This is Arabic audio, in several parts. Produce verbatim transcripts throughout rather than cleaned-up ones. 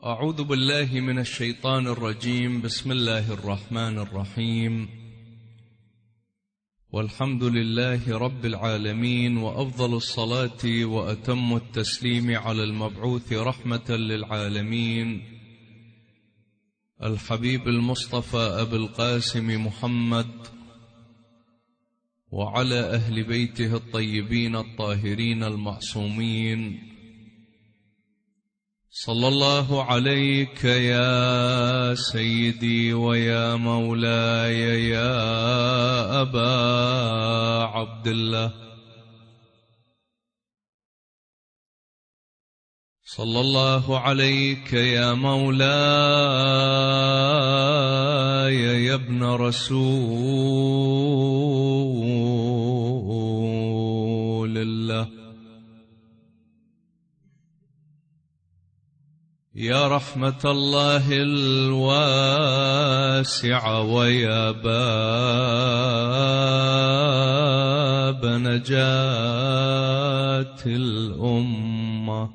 أعوذ بالله من الشيطان الرجيم. بسم الله الرحمن الرحيم. والحمد لله رب العالمين، وأفضل الصلاة وأتم التسليم على المبعوث رحمة للعالمين الحبيب المصطفى أبي القاسم محمد، وعلى أهل بيته الطيبين الطاهرين المعصومين. صلى الله عليك يا سيدي ويا مولاي يا أبا عبد الله. صلى الله عليك يا مولاي يا ابن رسول الله. يا رحمة الله الواسعة ويا باب نجاة الأمة،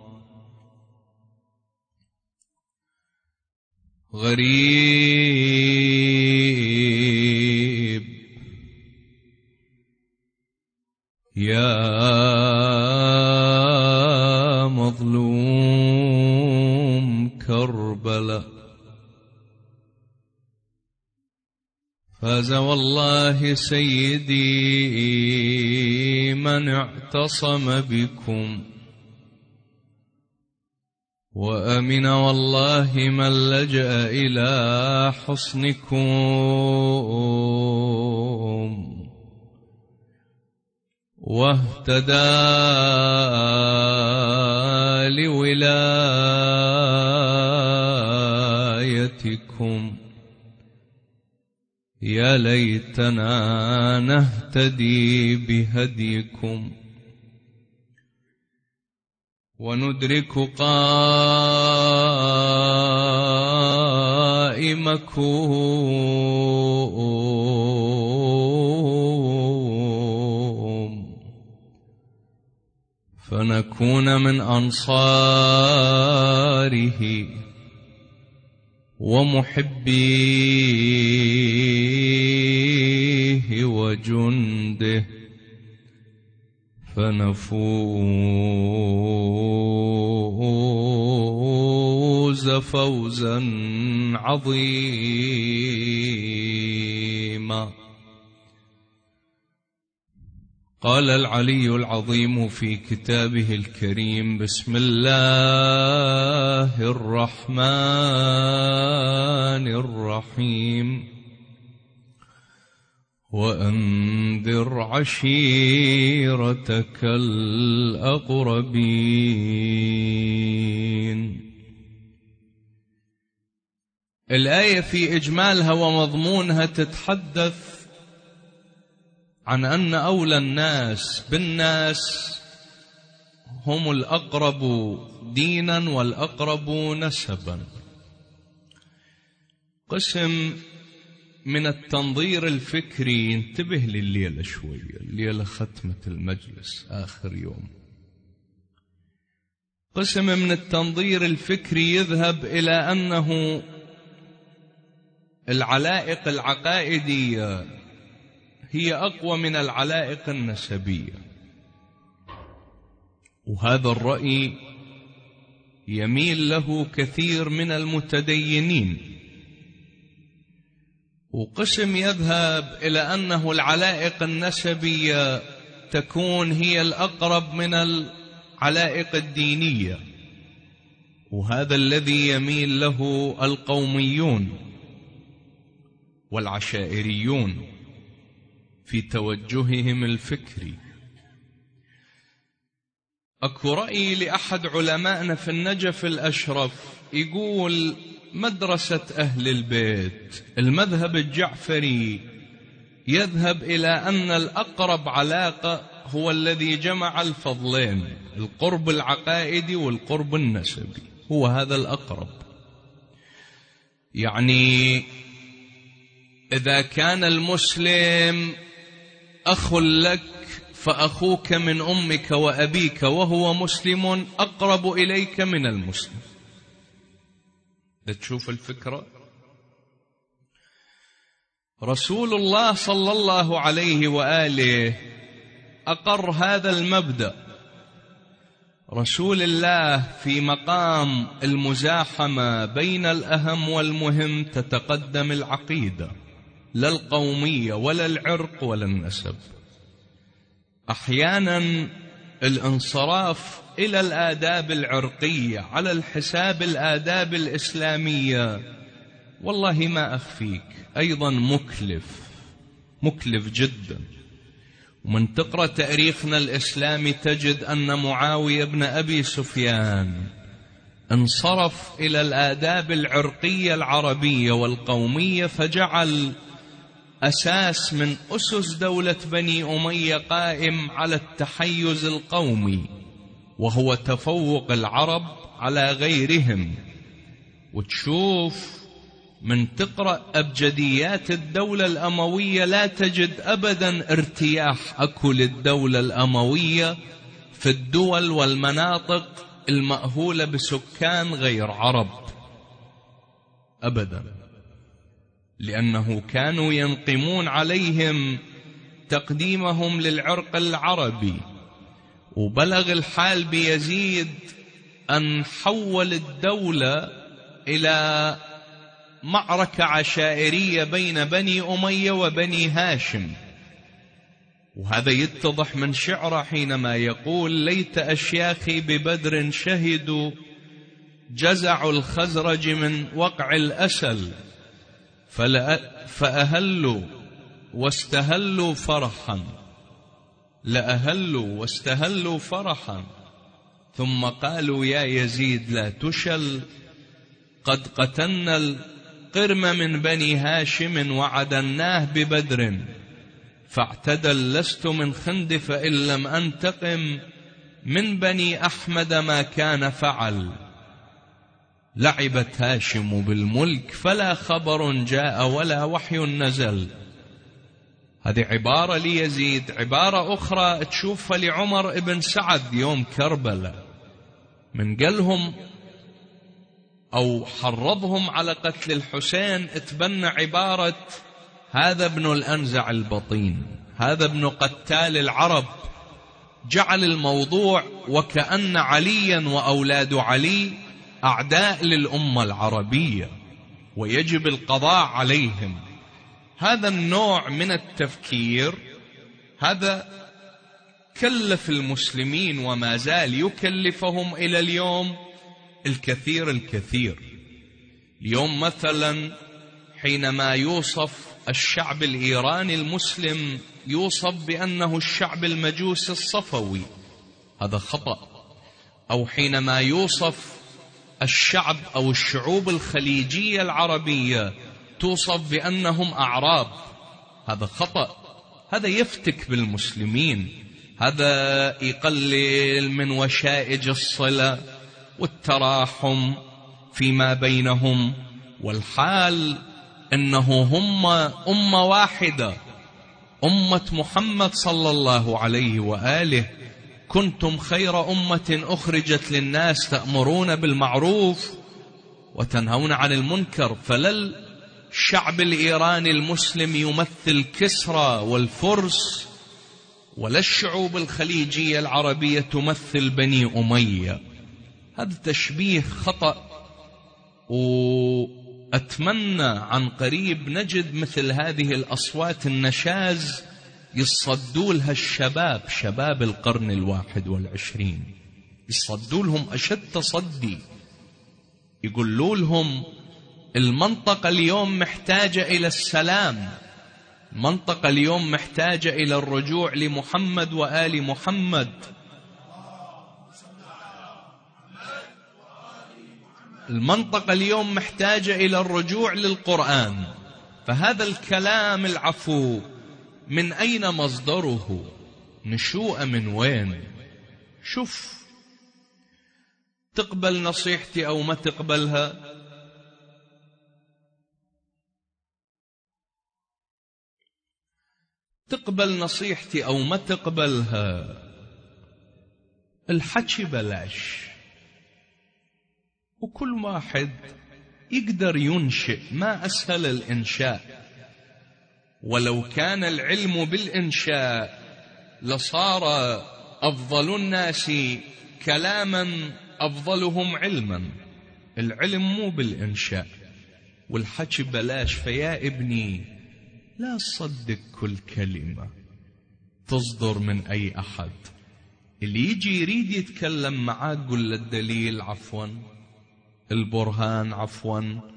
غريب يا مظلوم كربلاء، فاز والله سيدي من اعتصم بكم، وأمن والله من لجأ إلى حصنكم، واهتدى لولايتكم. يا ليتنا نهتدي بهديكم وندرك قائمكم، فنكون من أنصاره ومحبيه وجنده، فنفوز فوزا عظيما. قال العلي العظيم في كتابه الكريم: بسم الله الرحمن الرحيم. وأنذر عشيرتك الأقربين. الآية في إجمالها ومضمونها تتحدث عن أن أولى الناس بالناس هم الأقرب دينا والأقرب نسبا. قسم من التنظير الفكري، انتبه لليلة شوية، الليلة ختمة المجلس آخر يوم. قسم من التنظير الفكري يذهب إلى أنه العلائق العقائدية هي أقوى من العلائق النسبية، وهذا الرأي يميل له كثير من المتدينين. وقسم يذهب إلى أنه العلائق النسبية تكون هي الأقرب من العلائق الدينية، وهذا الذي يميل له القوميون والعشائريون في توجههم الفكري. أكو رأي لأحد علمائنا في النجف الأشرف يقول: مدرسة أهل البيت المذهب الجعفري يذهب إلى أن الأقرب علاقة هو الذي جمع الفضلين، القرب العقائدي والقرب النسبي، هو هذا الأقرب. يعني إذا كان المسلم أخ لك فأخوك من أمك وأبيك وهو مسلم أقرب إليك من المسلم. تشوف الفكرة. رسول الله صلى الله عليه وآله أقر هذا المبدأ. رسول الله في مقام المزاحمة بين الأهم والمهم تتقدم العقيدة، لا القومية ولا العرق ولا النسب. أحيانا الانصراف إلى الآداب العرقية على الحساب الآداب الإسلامية والله ما أخفيك أيضا مكلف، مكلف جدا. ومن تقرأ تاريخنا الإسلامي تجد أن معاوية بن أبي سفيان انصرف إلى الآداب العرقية العربية والقومية، فجعل أساس من أسس دولة بني أمية قائم على التحيز القومي، وهو تفوق العرب على غيرهم. وتشوف من تقرأ أبجديات الدولة الأموية لا تجد أبدا ارتياح أكو للدولة الأموية في الدول والمناطق المأهولة بسكان غير عرب أبدا، لأنه كانوا ينقمون عليهم تقديمهم للعرق العربي. وبلغ الحال بيزيد أن حول الدولة إلى معركة عشائرية بين بني أمية وبني هاشم. وهذا يتضح من شعره حينما يقول: ليت أشياخي ببدر شهدوا جزع الخزرج من وقع الأسل، فأهلوا واستهلوا فرحا، لأهلوا واستهلوا فرحا، ثم قالوا يا يزيد لا تشل، قد قتلنا القرم من بني هاشم وعدناه ببدر، فاعتدل لست من خندف إن لم أنتقم، من بني أحمد ما كان فعل، لعبت هاشم بالملك فلا خبر جاء ولا وحي نزل. هذه عبارة ليزيد. عبارة أخرى تشوفها لعمر ابن سعد يوم كربلاء، من قالهم أو حرضهم على قتل الحسين اتبنى عبارة: هذا ابن الأنزع البطين، هذا ابن قتال العرب. جعل الموضوع وكأن عليا وأولاد علي أعداء للأمة العربية ويجب القضاء عليهم. هذا النوع من التفكير هذا كلف المسلمين وما زال يكلفهم إلى اليوم الكثير الكثير. اليوم مثلا حينما يوصف الشعب الإيراني المسلم يوصف بأنه الشعب المجوسي الصفوي، هذا خطأ. أو حينما يوصف الشعب أو الشعوب الخليجية العربية توصف بأنهم أعراب، هذا خطأ. هذا يفتك بالمسلمين، هذا يقلل من وشائج الصلة والتراحم فيما بينهم، والحال أنه هم أمة واحدة، أمة محمد صلى الله عليه وآله. كنتم خير أمة أخرجت للناس تأمرون بالمعروف وتنهون عن المنكر. فلا الشعب الإيراني المسلم يمثل كسرى والفرس، ولا الشعوب الخليجية العربية تمثل بني أمية. هذا تشبيه خطأ، وأتمنى عن قريب نجد مثل هذه الأصوات النشاز يصدوا لها الشباب، شباب القرن الواحد والعشرين، يصدوا لهم أشد تصدي، يقولوا لهم المنطقة اليوم محتاجة إلى السلام، المنطقة اليوم محتاجة إلى الرجوع لمحمد وآل محمد. المنطقة اليوم محتاجة إلى الرجوع للقرآن. فهذا الكلام العفو من أين مصدره؟ نشوء من وين؟ شوف، تقبل نصيحتي أو ما تقبلها؟ تقبل نصيحتي أو ما تقبلها، الحكي بلاش، وكل واحد يقدر ينشئ. ما أسهل الإنشاء، ولو كان العلم بالإنشاء لصار أفضل الناس كلاما أفضلهم علما. العلم مو بالإنشاء، والحكي بلاش. فيا ابني لا تصدق كل كلمة تصدر من أي أحد. اللي يجي يريد يتكلم معاك قل له الدليل عفوا، البرهان عفوا،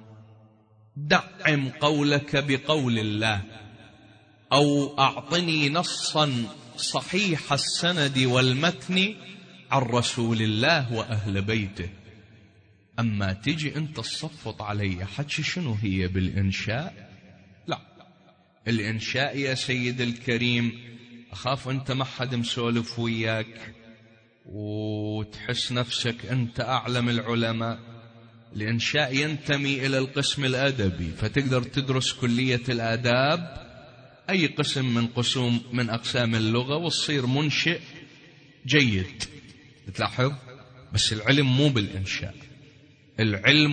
دعم قولك بقول الله، أو أعطني نصا صحيح السند والمتن عن رسول الله وأهل بيته. أما تجي أنت تصفط علي حكي شنو هي بالإنشاء؟ لا، الإنشاء يا سيد الكريم أخاف أنت ما حد مسولف وياك وتحس نفسك أنت أعلم العلماء. الإنشاء ينتمي إلى القسم الأدبي، فتقدر تدرس كلية الآداب أي قسم من قسم من أقسام اللغة وتصير منشئ جيد. تلاحظ؟ بس العلم مو بالإنشاء، العلم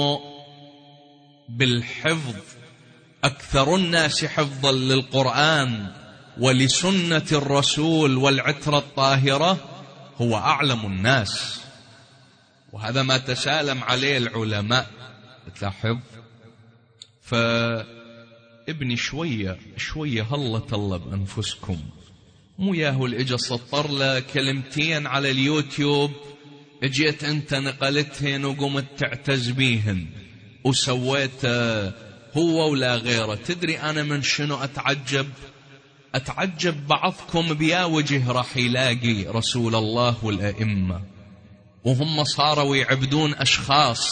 بالحفظ. أكثر الناس حفظا للقرآن ولسنة الرسول والعترة الطاهرة هو أعلم الناس، وهذا ما تسالم عليه العلماء. تلاحظ؟ فابني شوية شوية هلا تلا بأنفسكم، مو ياهو الإجا سطر له كلمتين على اليوتيوب اجيت انت نقلتهن وقمت تعتز بيهن وسويت هو ولا غيره. تدري أنا من شنو أتعجب؟ أتعجب بعضكم بيا وجه راح يلاقي رسول الله والأئمة وهم صاروا يعبدون أشخاص،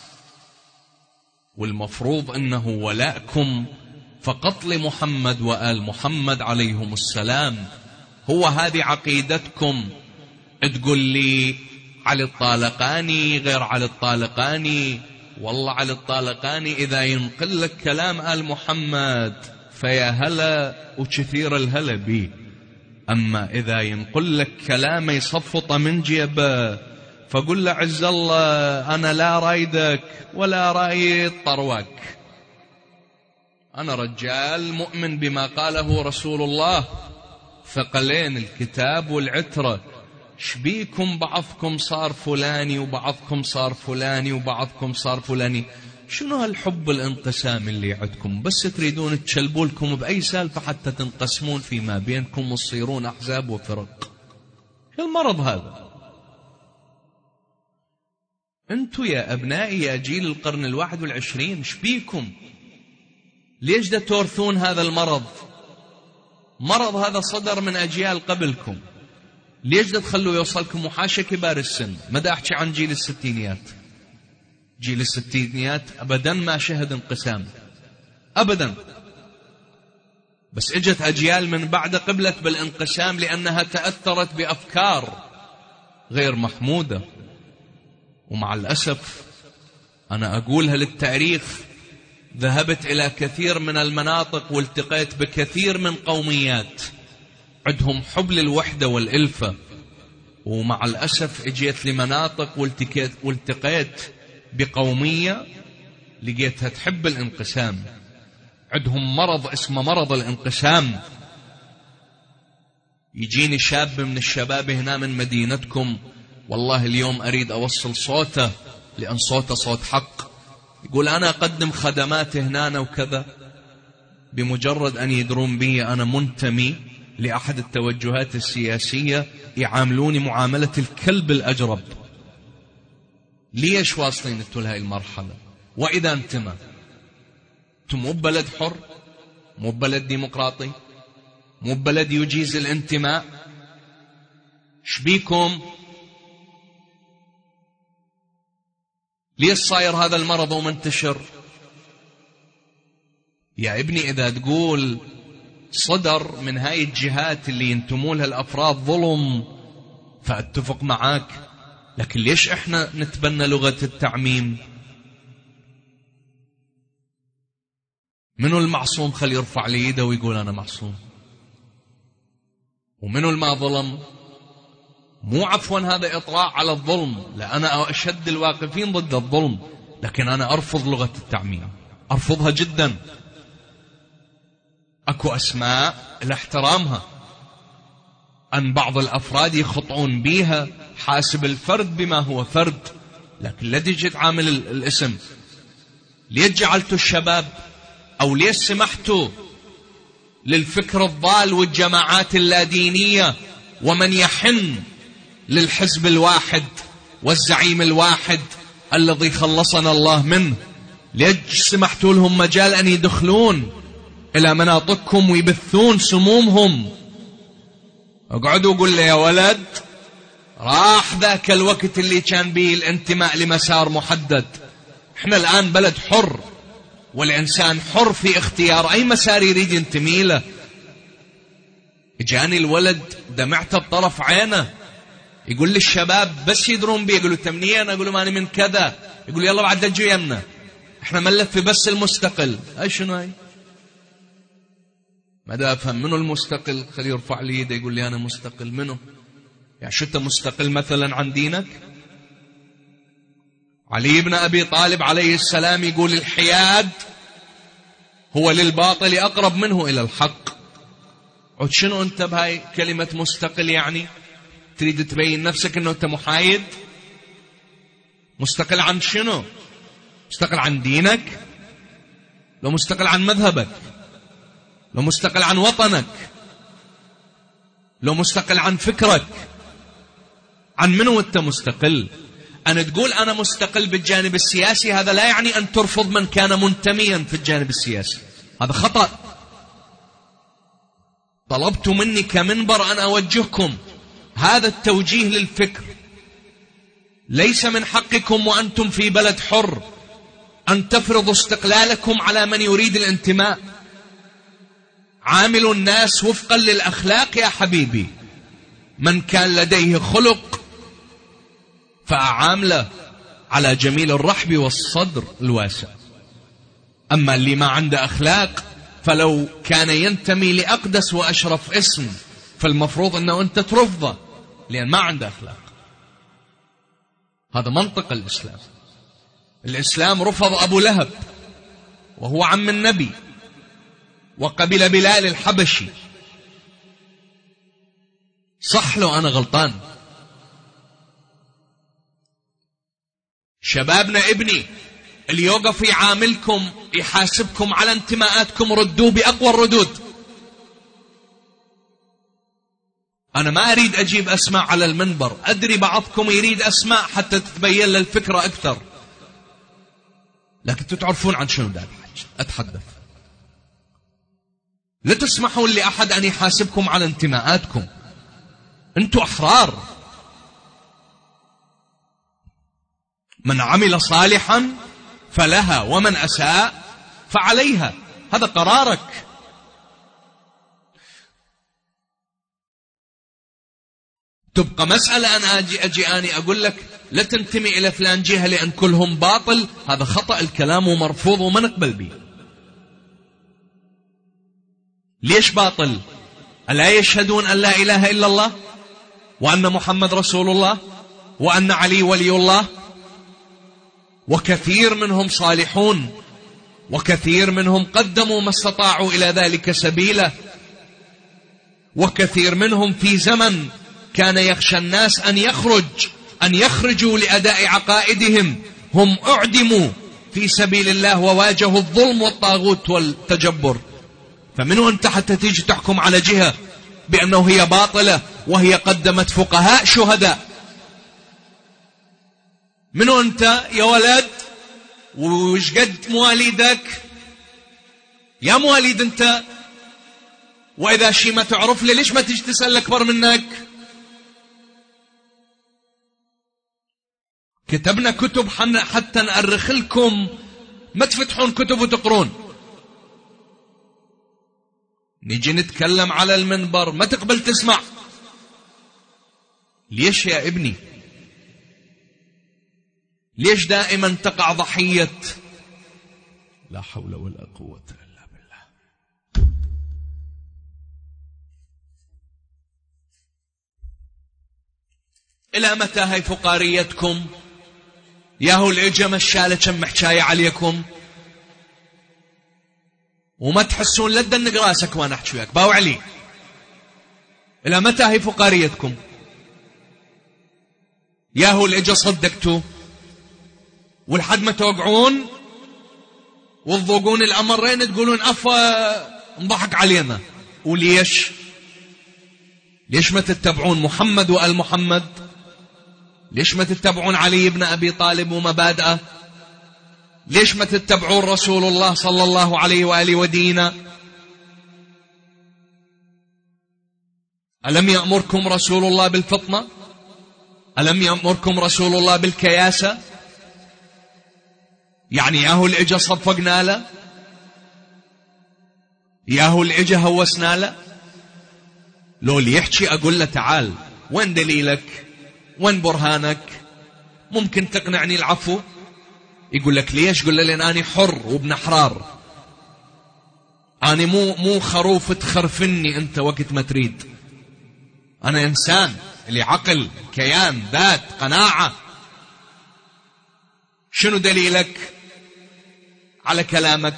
والمفروض أنه ولاءكم فقط لمحمد وآل محمد عليهم السلام. هو هذه عقيدتكم. تقول لي علي الطالقاني غير علي الطالقاني، والله علي الطالقاني إذا ينقل لك كلام آل محمد فيا هلا وكثير الهلا بيه، أما إذا ينقل لك كلام يصفط من جيبه فقل له عز الله أنا لا رايدك ولا رايد طرواك. أنا رجال مؤمن بما قاله رسول الله، ثقلين الكتاب والعترة. شبيكم بعضكم صار فلاني وبعضكم صار فلاني وبعضكم صار فلاني؟ شنو هالحب الانقسام اللي عندكم؟ بس تريدون تشلبوا لكم بأي سالفة حتى تنقسمون فيما بينكم وتصيرون أحزاب وفرق. شو المرض هذا؟ انتوا يا أبنائي يا جيل القرن الواحد والعشرين شبيكم؟ ليش دا تورثون هذا المرض؟ مرض هذا صدر من أجيال قبلكم. ليش دا تخلوا يوصلكم؟ وحاشا كبار السن، ما دا أحكي عن جيل الستينيات. جيل الستينيات أبدا ما شهد انقسام أبدا، بس اجت أجيال من بعد قبلت بالانقسام لأنها تأثرت بأفكار غير محمودة. ومع الأسف أنا أقولها للتاريخ، ذهبت إلى كثير من المناطق والتقيت بكثير من قوميات عندهم حب للوحدة والإلفة، ومع الأسف اجيت لمناطق والتقيت, والتقيت بقومية لقيتها تحب الانقسام، عندهم مرض اسمه مرض الانقسام. يجيني شاب من الشباب هنا من مدينتكم، والله اليوم أريد أوصل صوته لأن صوته صوت حق، يقول أنا أقدم خدمات هنا وكذا، بمجرد أن يدرون بي أنا منتمي لأحد التوجهات السياسية يعاملوني معاملة الكلب الأجرب. ليش واصلين انتوا لهي المرحلة؟ وإذا انتما انتم مو ببلد حر، مو ببلد ديمقراطي، مو ببلد يجيز الانتماء، شبيكم؟ ليش صاير هذا المرض ومنتشر؟ يا ابني إذا تقول صدر من هاي الجهات اللي ينتموا لها الأفراد ظلم فأتفق معاك، لكن ليش إحنا نتبنى لغة التعميم؟ منو المعصوم؟ خلي يرفع لي يده ويقول أنا معصوم. ومنو الما ظلم؟ مو عفوا هذا إطراء على الظلم، لا أنا أشد الواقفين ضد الظلم، لكن أنا أرفض لغة التعميم، أرفضها جدا. أكو أسماء لاحترامها، أن بعض الأفراد يخطئون بيها، حاسب الفرد بما هو فرد، لكن لا تجي تعامل الاسم. ليش جعلتوا الشباب أو ليش سمحتوا للفكر الضال والجماعات اللادينية ومن يحن للحزب الواحد والزعيم الواحد الذي خلصنا الله منه، ليش سمحتوا لهم مجال أن يدخلون إلى مناطقكم ويبثون سمومهم؟ اقعدوا وقول لي يا ولد، راح ذاك الوقت اللي كان به الانتماء لمسار محدد. احنا الآن بلد حر، والإنسان حر في اختيار أي مسار يريد ينتمي له. جاني الولد دمعت بطرف عينه يقول لي الشباب بس يدرون بي، يقولوا تمنية، أنا أقول ماني من كذا، يقول يلا بعد تجوا يمنا، احنا ملف في بس المستقل. أي شنو هاي؟ ماذا أفهم منه المستقل؟ خليه يرفع لي يده يقول لي أنا مستقل منه. يعني شو أنت مستقل مثلا عن دينك؟ علي بن أبي طالب عليه السلام يقول الحياد هو للباطل أقرب منه إلى الحق. عد شنو أنت بهاي كلمة مستقل؟ يعني تريد تبين نفسك أنه أنت محايد؟ مستقل عن شنو؟ مستقل عن دينك؟ لو مستقل عن مذهبك؟ لو مستقل عن وطنك؟ لو مستقل عن فكرك؟ عن منو أنت مستقل؟ أن تقول أنا مستقل بالجانب السياسي، هذا لا يعني أن ترفض من كان منتميا في الجانب السياسي، هذا خطأ. طلبت مني كمنبر أن أوجهكم هذا التوجيه للفكر. ليس من حقكم وأنتم في بلد حر أن تفرضوا استقلالكم على من يريد الانتماء. عاملوا الناس وفقا للأخلاق يا حبيبي. من كان لديه خلق فأعامله على جميل الرحب والصدر الواسع. أما اللي ما عنده أخلاق فلو كان ينتمي لأقدس وأشرف اسم فالمفروض أنه أنت ترفضه لأن ما عنده أخلاق. هذا منطق الإسلام. الإسلام رفض أبو لهب وهو عم النبي، وقبل بلال الحبشي. صح لو أنا غلطان. شبابنا ابني اللي يوقف يعاملكم يحاسبكم على انتماءاتكم ردوه بأقوى الردود. أنا ما أريد أجيب أسماء على المنبر، أدري بعضكم يريد أسماء حتى تتبين للفكرة أكثر، لكن تعرفون عن شنو دا أتحدث. لا تسمحون لأحد أن يحاسبكم على انتماءاتكم. أنتم أحرار. من عمل صالحا فلها ومن أساء فعليها، هذا قرارك. تبقى مسألة أن أجي, أجي أني أقول لك لا تنتمي إلى فلان جهة لأن كلهم باطل، هذا خطأ الكلام ومرفوض وما نقبل به. ليش باطل؟ ألا يشهدون أن لا إله إلا الله وأن محمد رسول الله وأن علي ولي الله؟ وكثير منهم صالحون، وكثير منهم قدموا ما استطاعوا إلى ذلك سبيلا، وكثير منهم في زمن كان يخشى الناس أن يخرج أن يخرجوا لأداء عقائدهم هم أعدموا في سبيل الله وواجهوا الظلم والطاغوت والتجبر. فمنه أنت حتى تيجي تحكم على جهة بأنه هي باطلة وهي قدمت فقهاء شهداء؟ منه أنت يا ولد؟ وش قد مواليدك؟ يا مواليد أنت، وإذا شي ما تعرف لي ليش ما تيجي تسأل أكبر منك؟ كتبنا كتب حتى نأرخ لكم، ما تفتحون كتب وتقرون. نيجي نتكلم على المنبر ما تقبل تسمع. ليش يا ابني؟ ليش دائما تقع ضحية لا حول ولا قوة إلا بالله؟ إلى متى هاي فقاريتكم؟ ياهو الإجا مشالة كم حكاية عليكم وما تحسون لدى النقراسك وانا احكي وياك باو علي. إلى متى هي فقاريتكم؟ ياهو الإجا صدقتوا والحد ما توقعون وتضوقون الأمرين تقولون أفا انضحك علينا. وليش؟ ليش ما تتبعون محمد وآل محمد؟ ليش ما تتبعون علي بن أبي طالب ومبادئه؟ ليش ما تتبعون رسول الله صلى الله عليه وآله ودينا؟ ألم يأمركم رسول الله بالفطنة؟ ألم يأمركم رسول الله بالكياسة؟ يعني ياهو الإجا صفقنا له، ياهو الإجا هوسنا له. لو اللي يحكي أقول له تعال وين دليلك وين برهانك؟ ممكن تقنعني العفو؟ يقول لك ليش؟ قل له لأن أنا حر وابن أحرار، أنا مو مو خروف تخرفني أنت وقت ما تريد، أنا إنسان اللي عقل كيان ذات قناعة. شنو دليلك على كلامك؟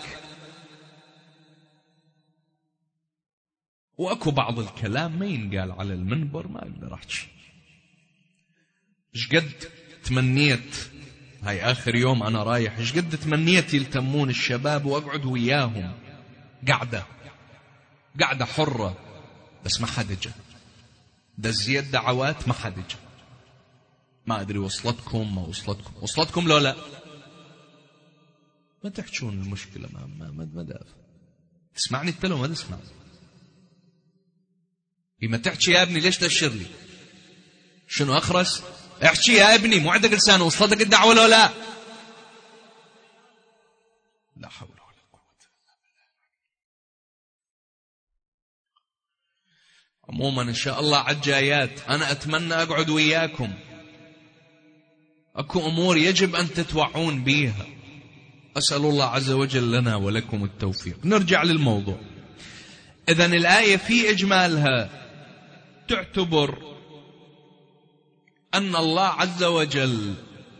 وأكو بعض الكلام ما ينقال على المنبر ما أقدر أحكي. إيش قد تمنيت هاي آخر يوم أنا رايح، إيش قد تمنيت يلتمون الشباب وأقعد وياهم قعدة قعدة حرة، بس ما حد جاء. دزيت دعوات ما حد جاء. ما أدري وصلتكم ما وصلتكم، وصلتكم لو لا؟ ما تحكون المشكلة ما ما ما, ما دافع. تسمعني انت لو ما تسمع؟ لما تحكي يا ابني ليش تأشر لي؟ شنو أخرس؟ احكي يا ابني مو عندك لسان، وصلتك الدعوة لو لا؟ لا حول ولا قوة إلا بالله. عموما إن شاء الله عالجايات أنا أتمنى أقعد وياكم. أكو أمور يجب أن تتوعون بيها. أسأل الله عز وجل لنا ولكم التوفيق. نرجع للموضوع. إذن الآية في إجمالها تعتبر أن الله عز وجل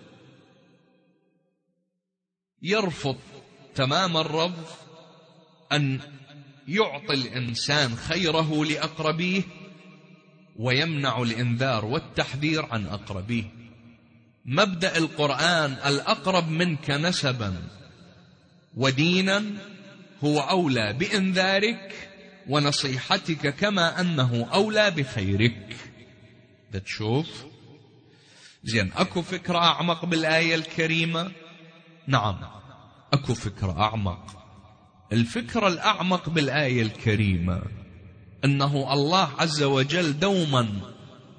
يرفض تمام الرفض أن يعطي الإنسان خيره لأقربيه ويمنع الإنذار والتحذير عن أقربيه. مبدأ القرآن الأقرب منك نسبا ودينا هو أولى بإنذارك ونصيحتك كما أنه أولى بخيرك. ده تشوف زين. أكو فكرة أعمق بالآية الكريمة؟ نعم أكو فكرة أعمق. الفكرة الأعمق بالآية الكريمة أنه الله عز وجل دوما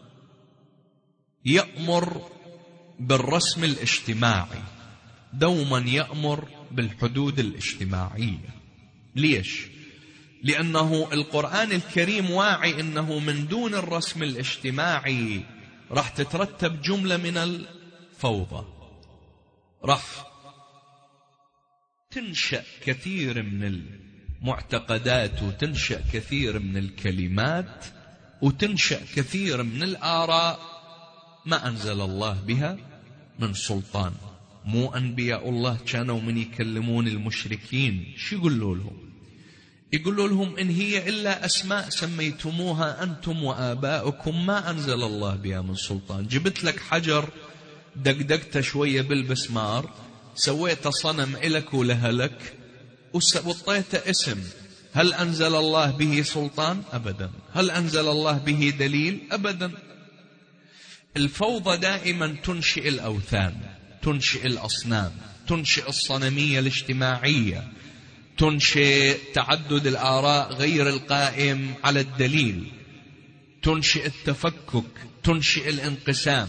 يأمر بالرسم الاجتماعي، دوما يأمر بالحدود الاجتماعية. ليش؟ لأنه القرآن الكريم واعي أنه من دون الرسم الاجتماعي راح تترتب جملة من الفوضى، راح تنشأ كثير من المعتقدات وتنشأ كثير من الكلمات وتنشأ كثير من الآراء ما أنزل الله بها من سلطان. مو أنبياء الله كانوا من يكلمون المشركين شو يقولوا لهم؟ يقولوا لهم إن هي إلا أسماء سميتموها أنتم وآباؤكم ما أنزل الله بها من سلطان. جبت لك حجر دقدقته شوية بالبسمار، سويت صنم إلك ولهلك وطيت اسم، هل أنزل الله به سلطان؟ أبدا. هل أنزل الله به دليل؟ أبدا. الفوضى دائما تنشئ الأوثان، تنشئ الأصنام، تنشئ الصنمية الاجتماعية، تنشئ تعدد الآراء غير القائم على الدليل، تنشئ التفكك، تنشئ الانقسام.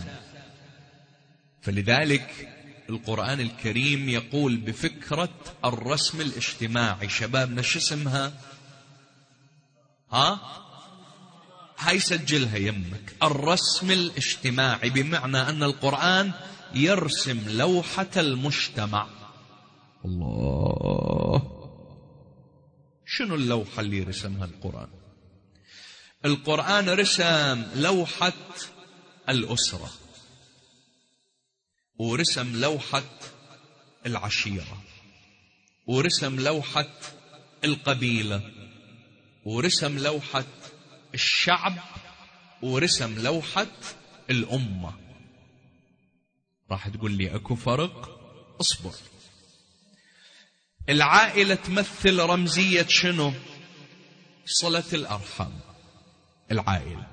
فلذلك القرآن الكريم يقول بفكرة الرسم الاجتماعي. شبابنا شو اسمها؟ ها؟ هاي سجلها يمك. الرسم الاجتماعي بمعنى أن القرآن يرسم لوحة المجتمع. الله، شنو اللوحة اللي رسمها القرآن؟ القرآن رسم لوحة الأسرة. ورسم لوحة العشيرة، ورسم لوحة القبيلة، ورسم لوحة الشعب، ورسم لوحة الأمة. راح تقول لي أكو فرق؟ اصبر. العائلة تمثل رمزية شنو؟ صلة الأرحام. العائلة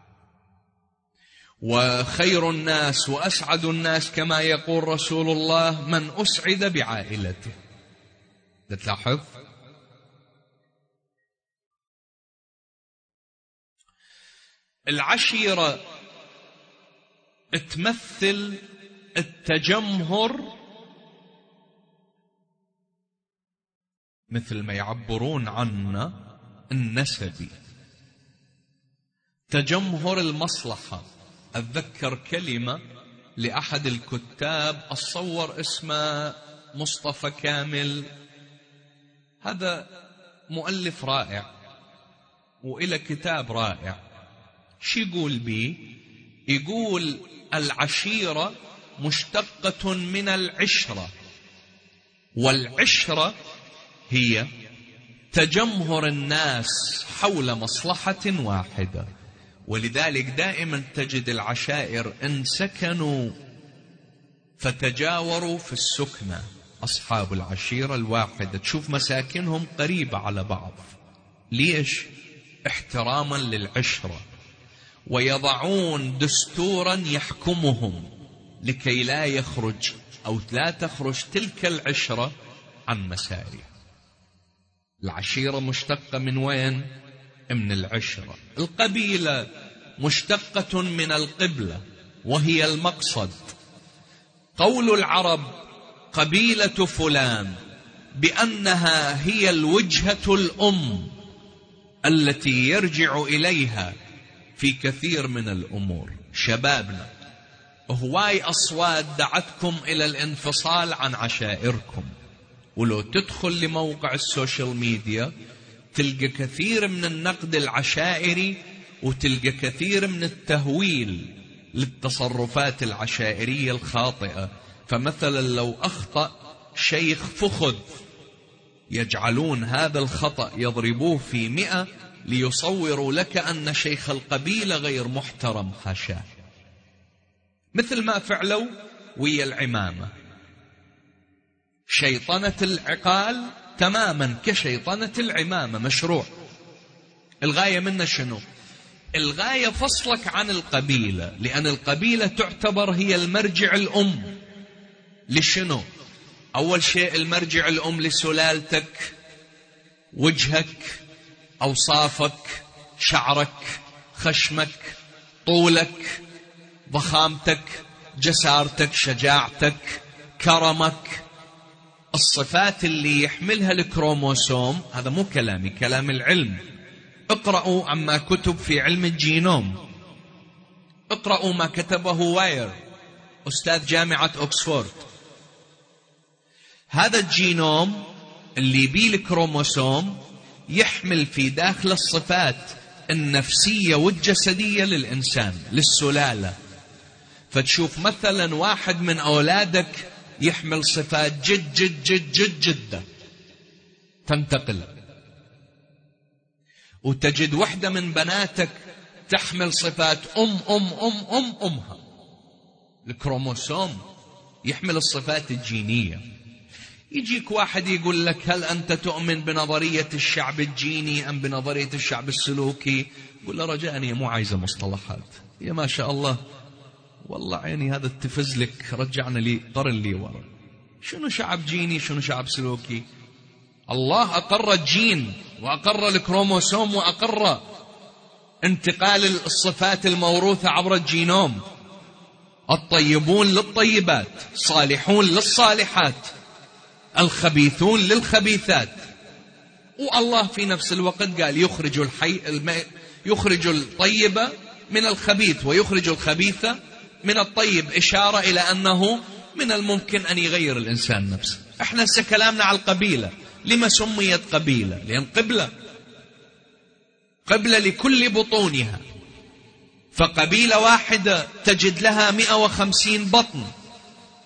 وخير الناس وأسعد الناس كما يقول رسول الله من أسعد بعائلته. تلاحظ؟ العشيرة تمثل التجمهر، مثل ما يعبرون عنا النسبي، تجمهر المصلحة. أتذكر كلمة لأحد الكتاب أتصور اسمه مصطفى كامل، هذا مؤلف رائع وإلى كتاب رائع. شو يقول بيه؟ يقول العشيرة مشتقة من العشرة، والعشرة هي تجمهر الناس حول مصلحة واحدة. ولذلك دائما تجد العشائر إن سكنوا فتجاوروا في السكنة، أصحاب العشيرة الواحدة تشوف مساكنهم قريبة على بعض. ليش؟ احتراما للعشرة، ويضعون دستورا يحكمهم لكي لا يخرج أو لا تخرج تلك العشرة عن مسارها. العشيرة مشتقة من وين؟ من العشرة. القبيلة مشتقة من القبلة وهي المقصد. قول العرب قبيلة فلان بأنها هي الوجهة الأم التي يرجع إليها في كثير من الأمور. شبابنا، هواي أصوات دعتكم إلى الانفصال عن عشائركم، ولو تدخل لموقع السوشيال ميديا تلقى كثير من النقد العشائري، وتلقى كثير من التهويل للتصرفات العشائرية الخاطئة. فمثلا لو أخطأ شيخ فخذ يجعلون هذا الخطأ يضربوه في مئة ليصوروا لك أن شيخ القبيلة غير محترم، حاشاه. مثل ما فعلوا ويا العمامة، شيطنة العقال تماما كشيطنة العمامة، مشروع. الغاية منه شنو؟ الغاية فصلك عن القبيلة، لأن القبيلة تعتبر هي المرجع الأم. لشنو؟ أول شيء المرجع الأم لسلالتك، وجهك، أوصافك، شعرك، خشمك، طولك، ضخامتك، جسارتك، شجاعتك، كرمك. الصفات اللي يحملها الكروموسوم. هذا مو كلامي، كلام العلم. اقرأوا عما كتب في علم الجينوم، اقرأوا ما كتبه واير أستاذ جامعة أكسفورد. هذا الجينوم اللي بيه الكروموسوم يحمل في داخل الصفات النفسية والجسدية للإنسان، للسلالة. فتشوف مثلا واحد من أولادك يحمل صفات جد جد جد جد جدة تنتقل، وتجد وحدة من بناتك تحمل صفات أم أم أم أم أمها. الكروموسوم يحمل الصفات الجينية. يجيك واحد يقول لك هل أنت تؤمن بنظرية الشعب الجيني أم بنظرية الشعب السلوكي؟ قل له رجاء مو عايزة مصطلحات، يا ما شاء الله والله عيني هذا التفز لك، رجعنا لي قرن لي ورا. شنو شعب جيني؟ شنو شعب سلوكي؟ الله أقر الجين وأقر الكروموسوم وأقر انتقال الصفات الموروثة عبر الجينوم. الطيبون للطيبات، صالحون للصالحات، الخبيثون للخبيثات. والله في نفس الوقت قال يخرج الحي يخرج الطيب من الخبيث ويخرج الخبيث من الطيب، إشارة إلى أنه من الممكن أن يغير الإنسان نفسه. احنا هسه كلامنا على القبيلة. لما سميت قبيلة؟ لأن قبلة قبلة لكل بطونها، فقبيلة واحدة تجد لها مئة وخمسين بطن،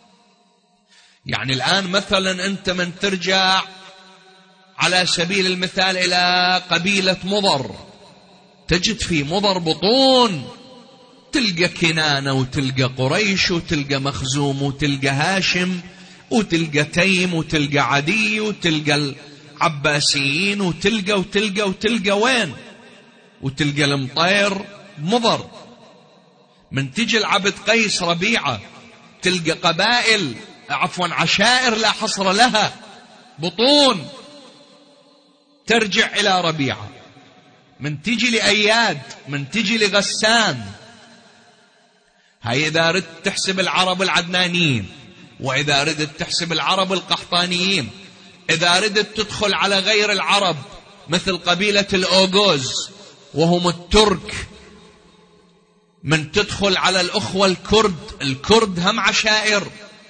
يعني الآن مثلا أنت من ترجع على سبيل المثال إلى قبيلة مضر، تجد في مضر بطون، تلقى كنانة وتلقى قريش وتلقى مخزوم وتلقى هاشم وتلقى تيم وتلقى عدي وتلقى العباسيين وتلقى وتلقى وتلقى وين، وتلقى المطير مضر. من تجي العبد قيس ربيعة تلقى قبائل عفوا عشائر لا حصر لها بطون، ترجع إلى ربيعة. من تجي لأياد، من تجي لغسان. هاي إذا ردت تحسب العرب العدنانيين، وإذا ردت تحسب العرب القحطانيين. إذا ردت تدخل على غير العرب مثل قبيلة الأوغوز وهم الترك، من تدخل على الأخوة الكرد، الكرد هم عشائر،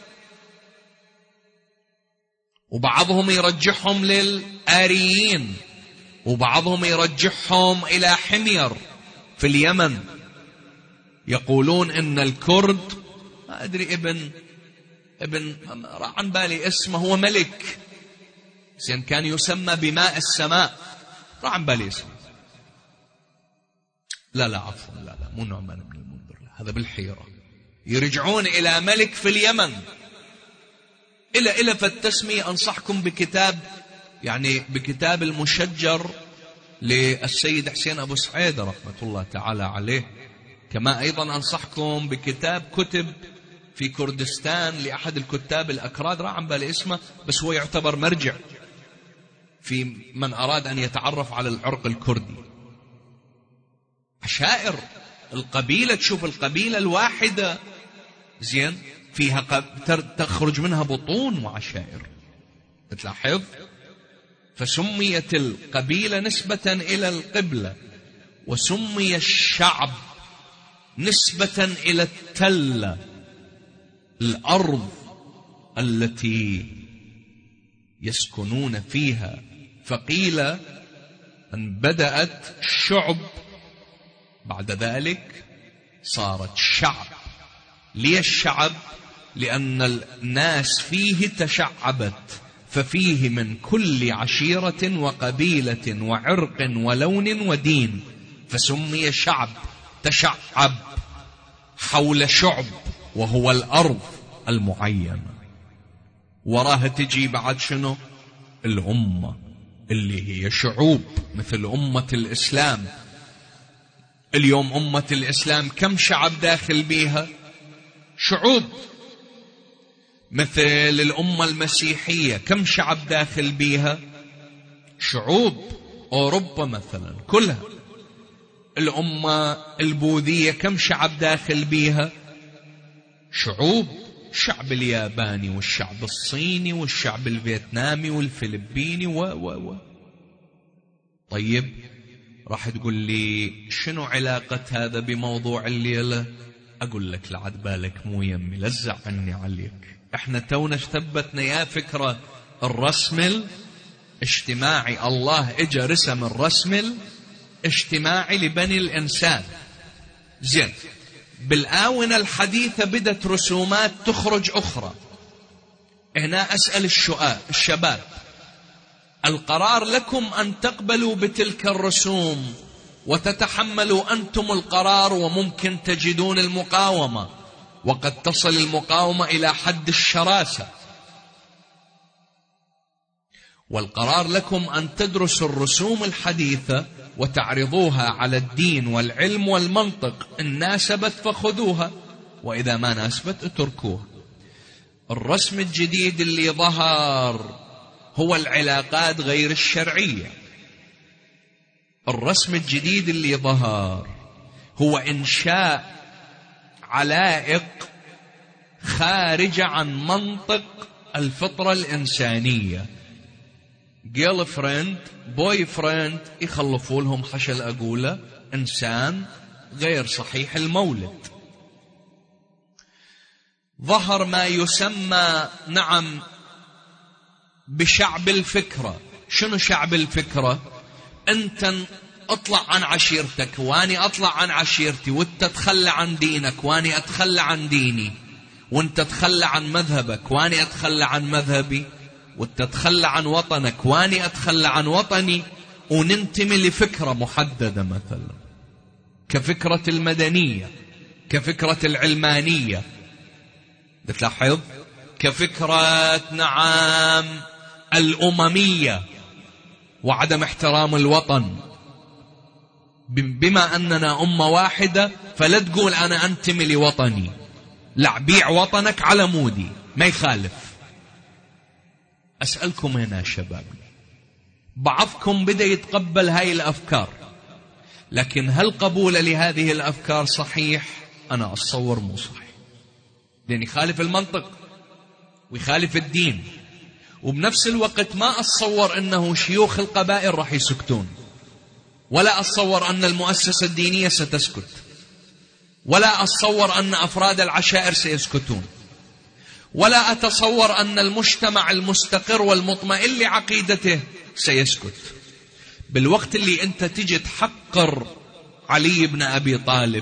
وبعضهم يرجحهم للآريين، وبعضهم يرجحهم إلى حمير في اليمن. يقولون إن الكرد، ما أدري ابن ابن راح عن بالي اسمه، هو ملك زين كان يسمى بماء السماء، راح عن بالي اسمه، لا لا عفوا لا لا مو نعمان بن المنذر، هذا بالحيرة. يرجعون إلى ملك في اليمن. إلى إلى فالتسمية أنصحكم بكتاب، يعني بكتاب المشجر للسيد حسين أبو سعيد رحمة الله تعالى عليه. كما أيضا أنصحكم بكتاب كتب في كردستان لأحد الكتاب الأكراد، راح عن بالي اسمه، بس هو يعتبر مرجع في من أراد أن يتعرف على العرق الكردي. عشائر القبيلة، تشوف القبيلة الواحدة زين فيها تخرج منها بطون وعشائر، تلاحظ. فسميت القبيلة نسبة إلى القبلة، وسمي الشعب نسبة إلى التلة، الأرض التي يسكنون فيها. فقيل أن بدأت شعب، بعد ذلك صارت شعب. ليه الشعب؟ لأن الناس فيه تشعبت، ففيه من كل عشيرة وقبيلة وعرق ولون ودين، فسمي شعب. تشعب حول شعب وهو الأرض المعينة. وراها تجي بعد شنو؟ الأمة اللي هي شعوب، مثل أمة الإسلام. اليوم أمة الإسلام كم شعب داخل بيها؟ شعوب. مثل الأمة المسيحية كم شعب داخل بيها؟ شعوب. أوروبا مثلا كلها. الأمة البوذية كم شعب داخل بيها؟ شعوب. الشعب الياباني والشعب الصيني والشعب الفيتنامي والفلبيني و و و طيب راح تقول لي شنو علاقة هذا بموضوع الليلة؟ أقول لك لعد بالك مو يمي، لزع عني عليك. احنا تونا ثبتنا يا فكرة الرسم الاجتماعي. الله اجى رسم الرسم الاجتماعي لبني الإنسان. زين، بالآونة الحديثة بدت رسومات تخرج أخرى. هنا أسأل الشباب، القرار لكم أن تقبلوا بتلك الرسوم وتتحملوا أنتم القرار، وممكن تجدون المقاومة، وقد تصل المقاومة إلى حد الشراسة. والقرار لكم أن تدرسوا الرسوم الحديثة وتعرضوها على الدين والعلم والمنطق، إن ناسبت فخذوها، وإذا ما ناسبت اتركوها. الرسم الجديد اللي ظهر هو العلاقات غير الشرعية. الرسم الجديد اللي ظهر هو إنشاء علائق خارجة عن منطق الفطرة الإنسانية. جيل فريند، بوي فريند، يخلفوا لهم حشل أقوله إنسان غير صحيح المولد. ظهر ما يسمى نعم بشعب الفكرة. شنو شعب الفكرة؟ أنت اطلع عن عشيرتك واني اطلع عن عشيرتي، وانت تتخلى عن دينك واني اتخلى عن ديني، وانت تتخلى عن مذهبك واني اتخلى عن مذهبي، وانت تتخلى عن وطنك واني اتخلى عن وطني، وننتمي لفكرة محددة مثلا كفكرة المدنية، كفكرة العلمانية، بتلاحظ، كفكرة نعم الأممية وعدم احترام الوطن. بما أننا أمة واحدة فلا تقول أنا أنتمي لوطني، لا، بيع وطنك على مودي، ما يخالف. أسألكم هنا شباب، بعضكم بدأ يتقبل هاي الأفكار، لكن هل قبول لهذه الأفكار صحيح؟ أنا أتصور مو صحيح، لأن يخالف المنطق ويخالف الدين. وبنفس الوقت ما أتصور أنه شيوخ القبائل راح يسكتون، ولا أتصور أن المؤسسة الدينية ستسكت، ولا أتصور أن أفراد العشائر سيسكتون، ولا أتصور أن المجتمع المستقر والمطمئن لعقيدته سيسكت. بالوقت اللي أنت تجي تحقر علي بن أبي طالب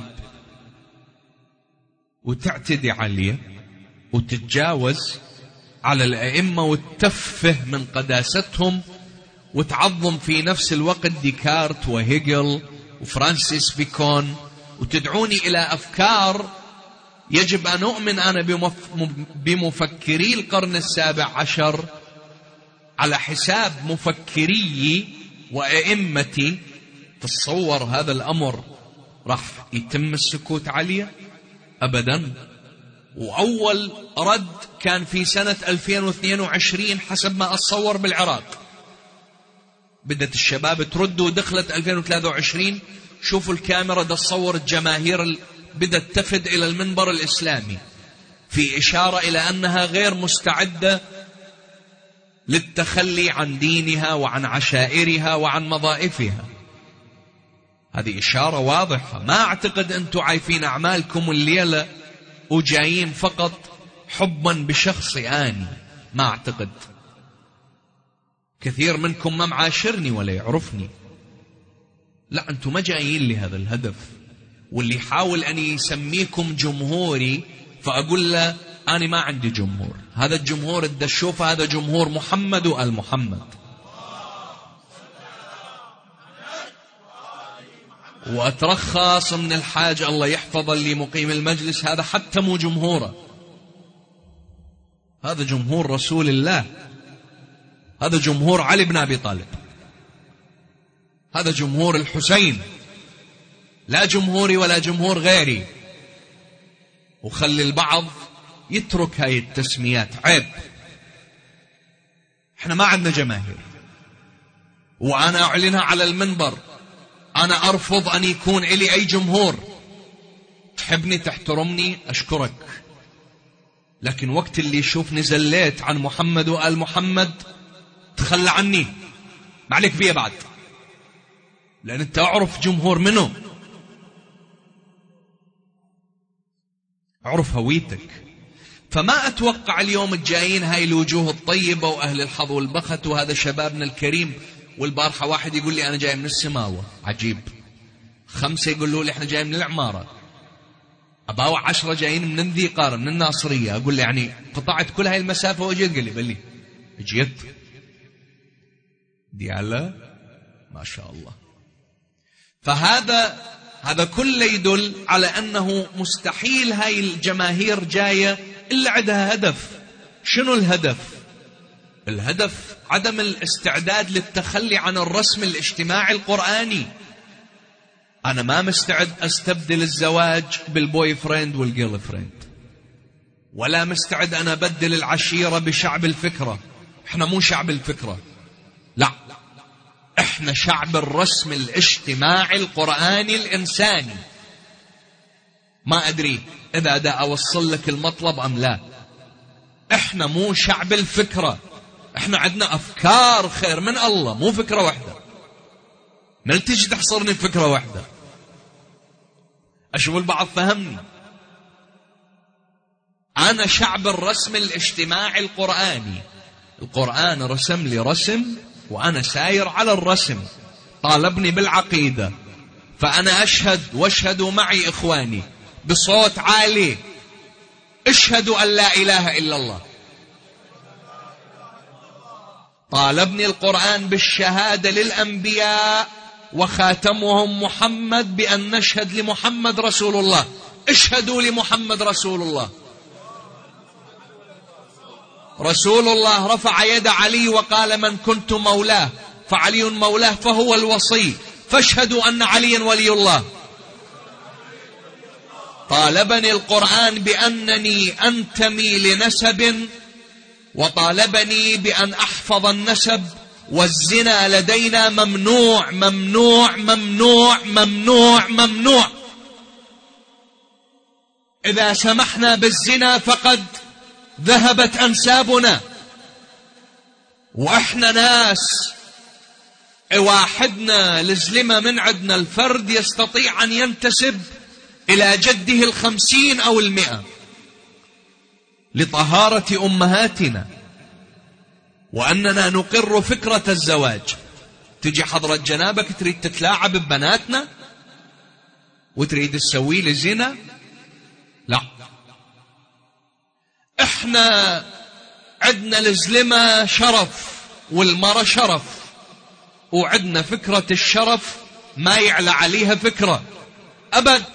وتعتدي عليه وتتجاوز على الأئمة وتتفه من قداستهم وتعظم في نفس الوقت ديكارت وهيجل وفرانسيس بيكون، وتدعوني إلى أفكار يجب أن أؤمن أنا بمفكري القرن السابع عشر على حساب مفكري وأئمتي، تتصور هذا الأمر راح يتم السكوت عليه؟ أبدا. وأول رد كان في سنة ألفين واثنين وعشرين حسب ما أتصور بالعراق، بدأت الشباب ترد، ودخلت ألفين وثلاثة وعشرين شوفوا الكاميرا دا تصور الجماهير بدأت تفد إلى المنبر الإسلامي في إشارة إلى أنها غير مستعدة للتخلي عن دينها وعن عشائرها وعن مضائفها. هذه إشارة واضحة. ما أعتقد أنتم عايفين أعمالكم الليلة وجايين فقط حبا بشخصي آني، ما أعتقد. كثير منكم ما معاشرني ولا يعرفني، لا، أنتم ما جايين لهذا الهدف. واللي يحاول أن يسميكم جمهوري فأقول له أنا ما عندي جمهور، هذا الجمهور اللي تشوفه هذا جمهور محمد وآل محمد. وأترخص من الحاج الله يحفظ اللي مقيم المجلس، هذا حتى مو جمهوره، هذا جمهور رسول الله، هذا جمهور علي بن أبي طالب، هذا جمهور الحسين، لا جمهوري ولا جمهور غيري. وخلي البعض يترك هاي التسميات، عيب. احنا ما عندنا جماهير، وأنا أعلنها على المنبر، أنا أرفض أن يكون إلي أي جمهور. تحبني تحترمني أشكرك، لكن وقت اللي يشوفني زليت عن محمد وآل محمد تخلى عني، ما عليك فيها بعد، لأن أنت أعرف جمهور منه، أعرف هويتك. فما أتوقع اليوم الجايين هاي الوجوه الطيبة وأهل الحظ والبخت وهذا شبابنا الكريم. والبارحة واحد يقول لي أنا جاي من السماوة، عجيب. خمسة يقولوا لي إحنا جاي من العمارة، أباوع عشرة جايين من ذي قارة من الناصرية. أقول لي يعني قطعت كل هاي المسافة وجيت؟ قال لي بلي جيت. ديالا ما شاء الله. فهذا هذا كله يدل على أنه مستحيل هاي الجماهير جاية إلا عندها هدف. شنو الهدف؟ الهدف عدم الاستعداد للتخلي عن الرسم الاجتماعي القرآني. أنا ما مستعد أستبدل الزواج بالبوي فريند والجيرل فريند، ولا مستعد أنا أبدل العشيرة بشعب الفكرة. إحنا مو شعب الفكرة، لا، إحنا شعب الرسم الاجتماعي القرآني الإنساني. ما أدري إذا دا أوصل لك المطلب أم لا. إحنا مو شعب الفكرة، إحنا عندنا أفكار خير من الله، مو فكرة واحدة. ما تجي تحصرني بفكرة واحدة. أشوف البعض فهمني. أنا شعب الرسم الاجتماعي القرآني. القرآن رسم لي رسم وأنا ساير على الرسم، طالبني بالعقيدة، فأنا أشهد واشهدوا معي إخواني بصوت عالي اشهدوا أن لا إله إلا الله. طالبني القرآن بالشهادة للأنبياء وخاتمهم محمد بأن نشهد لمحمد رسول الله. اشهدوا لمحمد رسول الله. رسول الله رفع يد علي وقال من كنت مولاه فعلي مولاه فهو الوصي، فاشهدوا أن عليا ولي الله. طالبني القرآن بأنني أنتمي لنسب، وطالبني بأن أحفظ النسب، والزنا لدينا ممنوع ممنوع ممنوع ممنوع ممنوع. إذا سمحنا بالزنا فقد ذهبت أنسابنا. وإحنا ناس واحدنا لزلمة من عندنا الفرد يستطيع أن ينتسب إلى جده الخمسين أو المئة لطهارة أمهاتنا، وأننا نقر فكرة الزواج. تجي حضرة جنابك تريد تتلاعب ببناتنا وتريد تسوي لي زنا؟ لا. احنا عندنا الزلمة شرف والمرة شرف، وعندنا فكرة الشرف ما يعلى عليها فكرة أبد،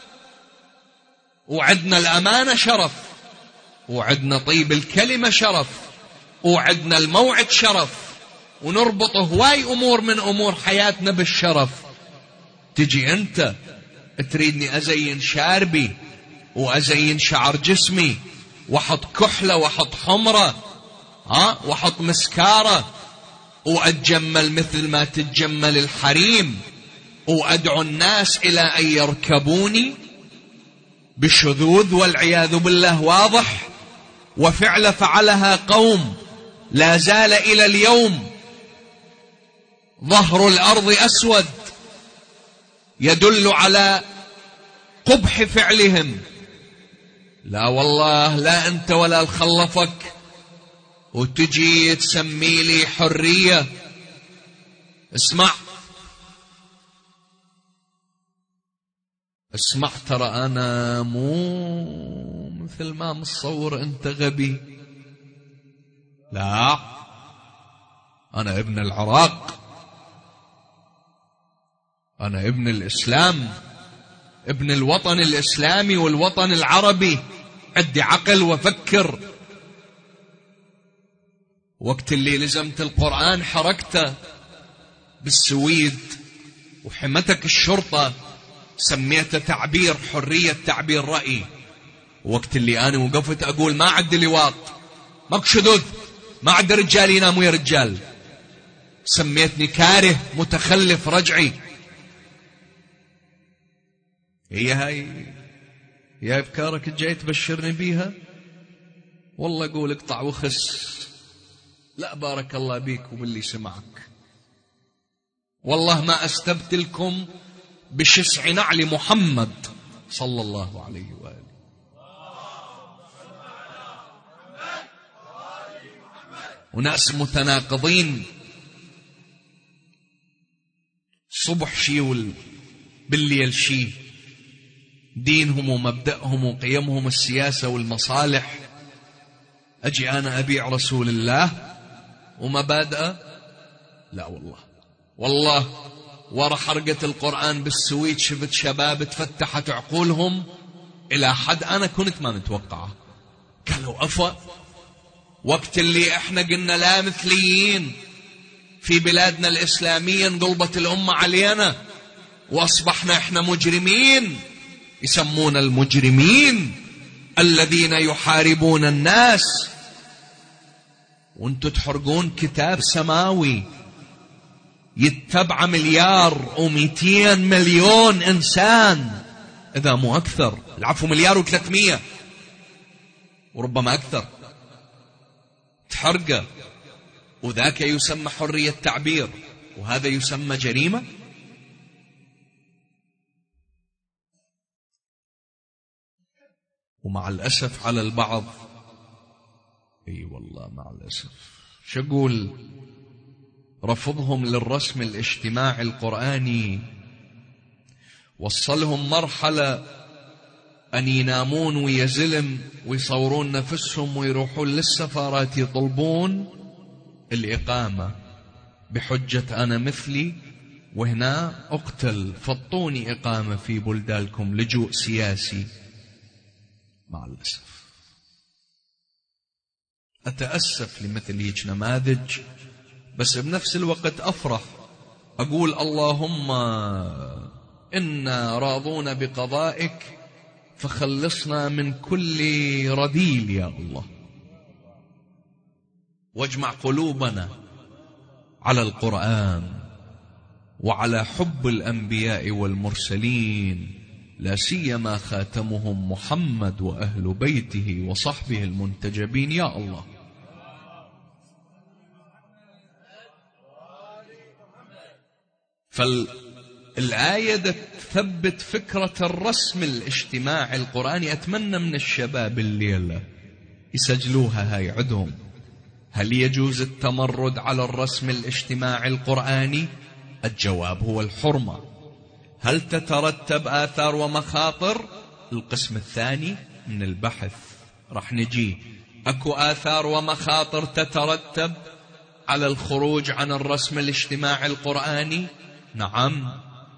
وعندنا الأمانة شرف، وعندنا طيب الكلمة شرف، وعندنا الموعد شرف، ونربط هواي أمور من أمور حياتنا بالشرف. تجي أنت تريدني أزين شاربي وأزين شعر جسمي وحط كحلة وحط حمرة ها وحط مسكارة وأتجمل مثل ما تتجمل الحريم، وأدعو الناس إلى أن يركبوني بالشذوذ والعياذ بالله واضح. وفعل فعلها قوم لا زال إلى اليوم ظهر الأرض أسود يدل على قبح فعلهم. لا والله لا أنت ولا الخلفك وتجي تسمي لي حرية. اسمع اسمع ترى أنا مو مثل ما متصور أنت غبي. لا، أنا ابن العراق، أنا ابن الإسلام، ابن الوطن الإسلامي والوطن العربي. عندي عقل وفكر. وقت اللي لزمت القرآن حركته بالسويد وحمتك الشرطة سميته تعبير حرية تعبير رأي. وقت اللي أنا وقفت أقول ما عد لواط ماك شذوذ ما عد رجال يناموا يا رجال، سميتني كاره متخلف رجعي. هي هاي يا أفكارك جاي تبشرني بيها؟ والله قول اقطع وخس. لا بارك الله بيك وباللي سمعك. والله ما أستبدلكم بشسع نعل محمد صلى الله عليه وآله. وناس متناقضين، صبح شي بالليل شي، دينهم ومبدأهم وقيمهم السياسة والمصالح. أجي أنا أبيع رسول الله ومبادئه؟ لا والله. والله ورا حرقة القرآن بالسويد شفت شباب تفتحت عقولهم إلى حد أنا كنت ما متوقعه. قالوا أفا وقت اللي احنا قلنا لا مثليين في بلادنا الإسلامية انقلبت الأمة علينا وأصبحنا احنا مجرمين. يسمون المجرمين الذين يحاربون الناس، وانتوا تحرقون كتاب سماوي يتبع مليار ومئتين مليون إنسان إذا مو أكثر، العفو مليار وثلاثمية وربما أكثر، تحرقه. وذاك يسمى حرية تعبير وهذا يسمى جريمة. ومع الأسف على البعض، اي والله مع الأسف، شو أقول، رفضهم للرسم الاجتماعي القرآني وصلهم مرحلة أن ينامون ويزلم ويصورون نفسهم ويروحون للسفارات يطلبون الإقامة بحجة أنا مثلي وهنا أقتل، فطوني إقامة في بلدانكم، لجوء سياسي. مع الأسف أتأسف لمثل هيك نماذج، بس بنفس الوقت أفرح، أقول اللهم إنا راضون بقضائك فخلصنا من كل رذيل يا الله، واجمع قلوبنا على القرآن وعلى حب الأنبياء والمرسلين، لا سيما خاتمهم محمد وأهل بيته وصحبه المنتجبين يا الله. فالآية تثبت فكرة الرسم الاجتماعي القرآني. أتمنى من الشباب الليلة يسجلوها هاي عدهم. هل يجوز التمرد على الرسم الاجتماعي القرآني؟ الجواب هو الحرمة. هل تترتب آثار ومخاطر؟ القسم الثاني من البحث راح نجي. أكو آثار ومخاطر تترتب على الخروج عن الرسم الاجتماعي القرآني؟ نعم.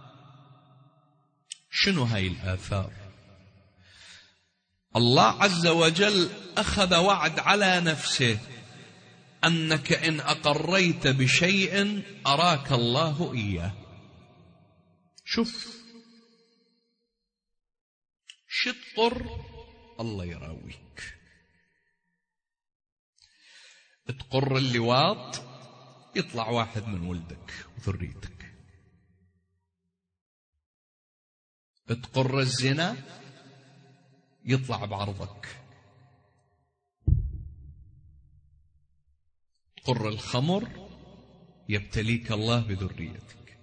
شنو هاي الآثار؟ الله عز وجل أخذ وعد على نفسه أنك إن أقريت بشيء أراك الله إياه. شوف شطر الله يراويك. تقر اللواط يطلع واحد من ولدك وذريتك. تقر الزنا يطلع بعرضك. تقر الخمر يبتليك الله بذريتك.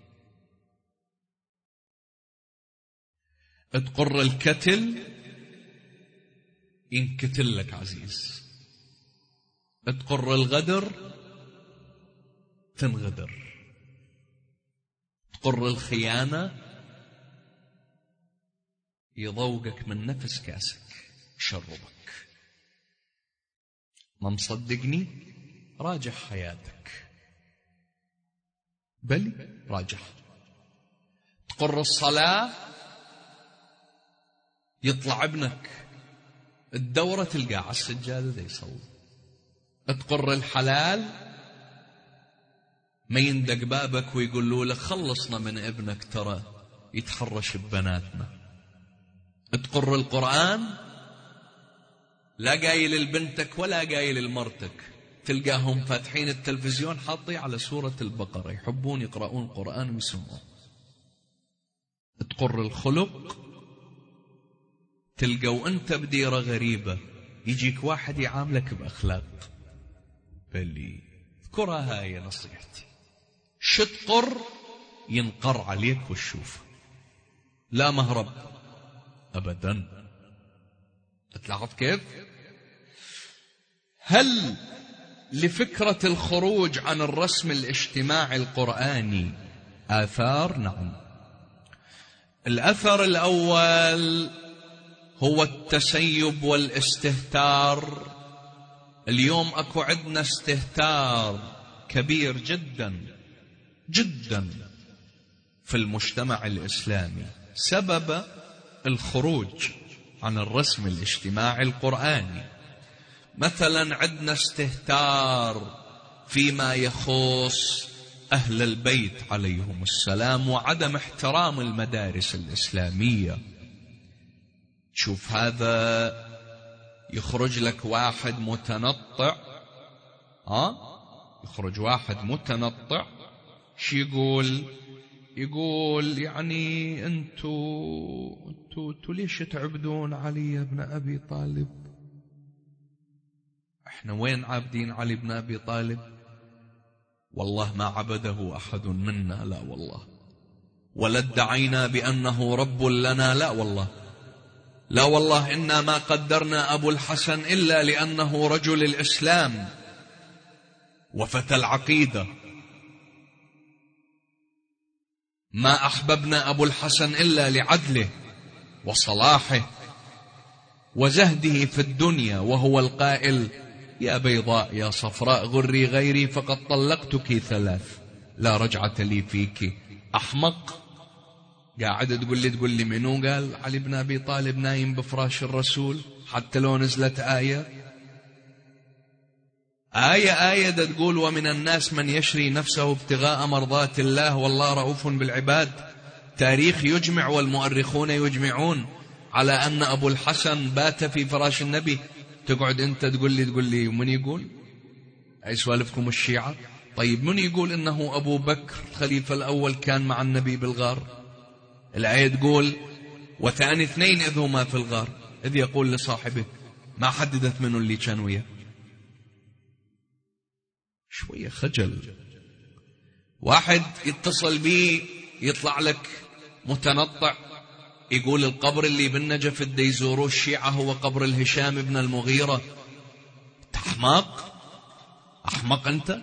تقر الكتل ينكتل لك عزيز. تقر الغدر تنغدر. تقر الخيانة يضوقك من نفس كاسك يشربك. ما مصدقني؟ راجع حياتك، بل راجع. تقر الصلاة يطلع ابنك الدورة تلقاه على السجادة دا يصلي. تقر الحلال ما يندق بابك ويقولوا لك خلصنا من ابنك ترى يتحرش ببناتنا. تقر القرآن لا قايل لبنتك ولا قايل لمرتك، تلقاهم فاتحين التلفزيون حاطين على سورة البقرة، يحبون يقرؤون قرآن ويسمعون. تقر الخلق تلقوا أنت بديرة غريبة يجيك واحد يعاملك بأخلاق. بلي اذكرها هاي نصيحتي. شتقر ينقر عليك وتشوف، لا مهرب أبدا. تلاحظ كيف؟ هل لفكرة الخروج عن الرسم الاجتماعي القرآني آثار؟ نعم. الأثر الأول هو التسيب والاستهتار. اليوم أكو عندنا استهتار كبير جدا جدا في المجتمع الإسلامي سبب الخروج عن الرسم الاجتماعي القرآني. مثلا عندنا استهتار فيما يخص أهل البيت عليهم السلام وعدم احترام المدارس الإسلامية. شوف هذا يخرج لك واحد متنطع، ها يخرج واحد متنطع شي يقول يقول يعني انتو انتو انتو ليش تعبدون علي بن ابي طالب؟ احنا وين عابدين علي بن ابي طالب؟ والله ما عبده احد منا، لا والله. ولا ادعينا بانه رب لنا، لا والله. لا والله إنا ما قدرنا أبو الحسن إلا لأنه رجل الإسلام وفتى العقيدة. ما أحببنا أبو الحسن إلا لعدله وصلاحه وزهده في الدنيا، وهو القائل: يا بيضاء يا صفراء غري غيري فقد طلقتك ثلاث لا رجعة لي فيك. أحمق قاعد تقول لي تقول لي منو قال علي بن أبي طالب نايم بفراش الرسول حتى لو نزلت آية آية آية دا تقول: ومن الناس من يشري نفسه ابتغاء مرضات الله والله رؤوف بالعباد. تاريخ يجمع والمؤرخون يجمعون على أن أبو الحسن بات في فراش النبي. تقعد أنت تقول لي تقول لي من يقول؟ أي سوالفكم الشيعة؟ طيب من يقول إنه أبو بكر الخليفة الأول كان مع النبي بالغار؟ الآية تقول: وثاني اثنين إذ هما في الغار إذ يقول لصاحبه، ما حددت منه اللي كان وياه. شوية خجل. واحد يتصل بي يطلع لك متنطع يقول القبر اللي بالنجف اللي يزوروه الشيعة هو قبر الهشام بن المغيرة. أحمق أحمق أنت.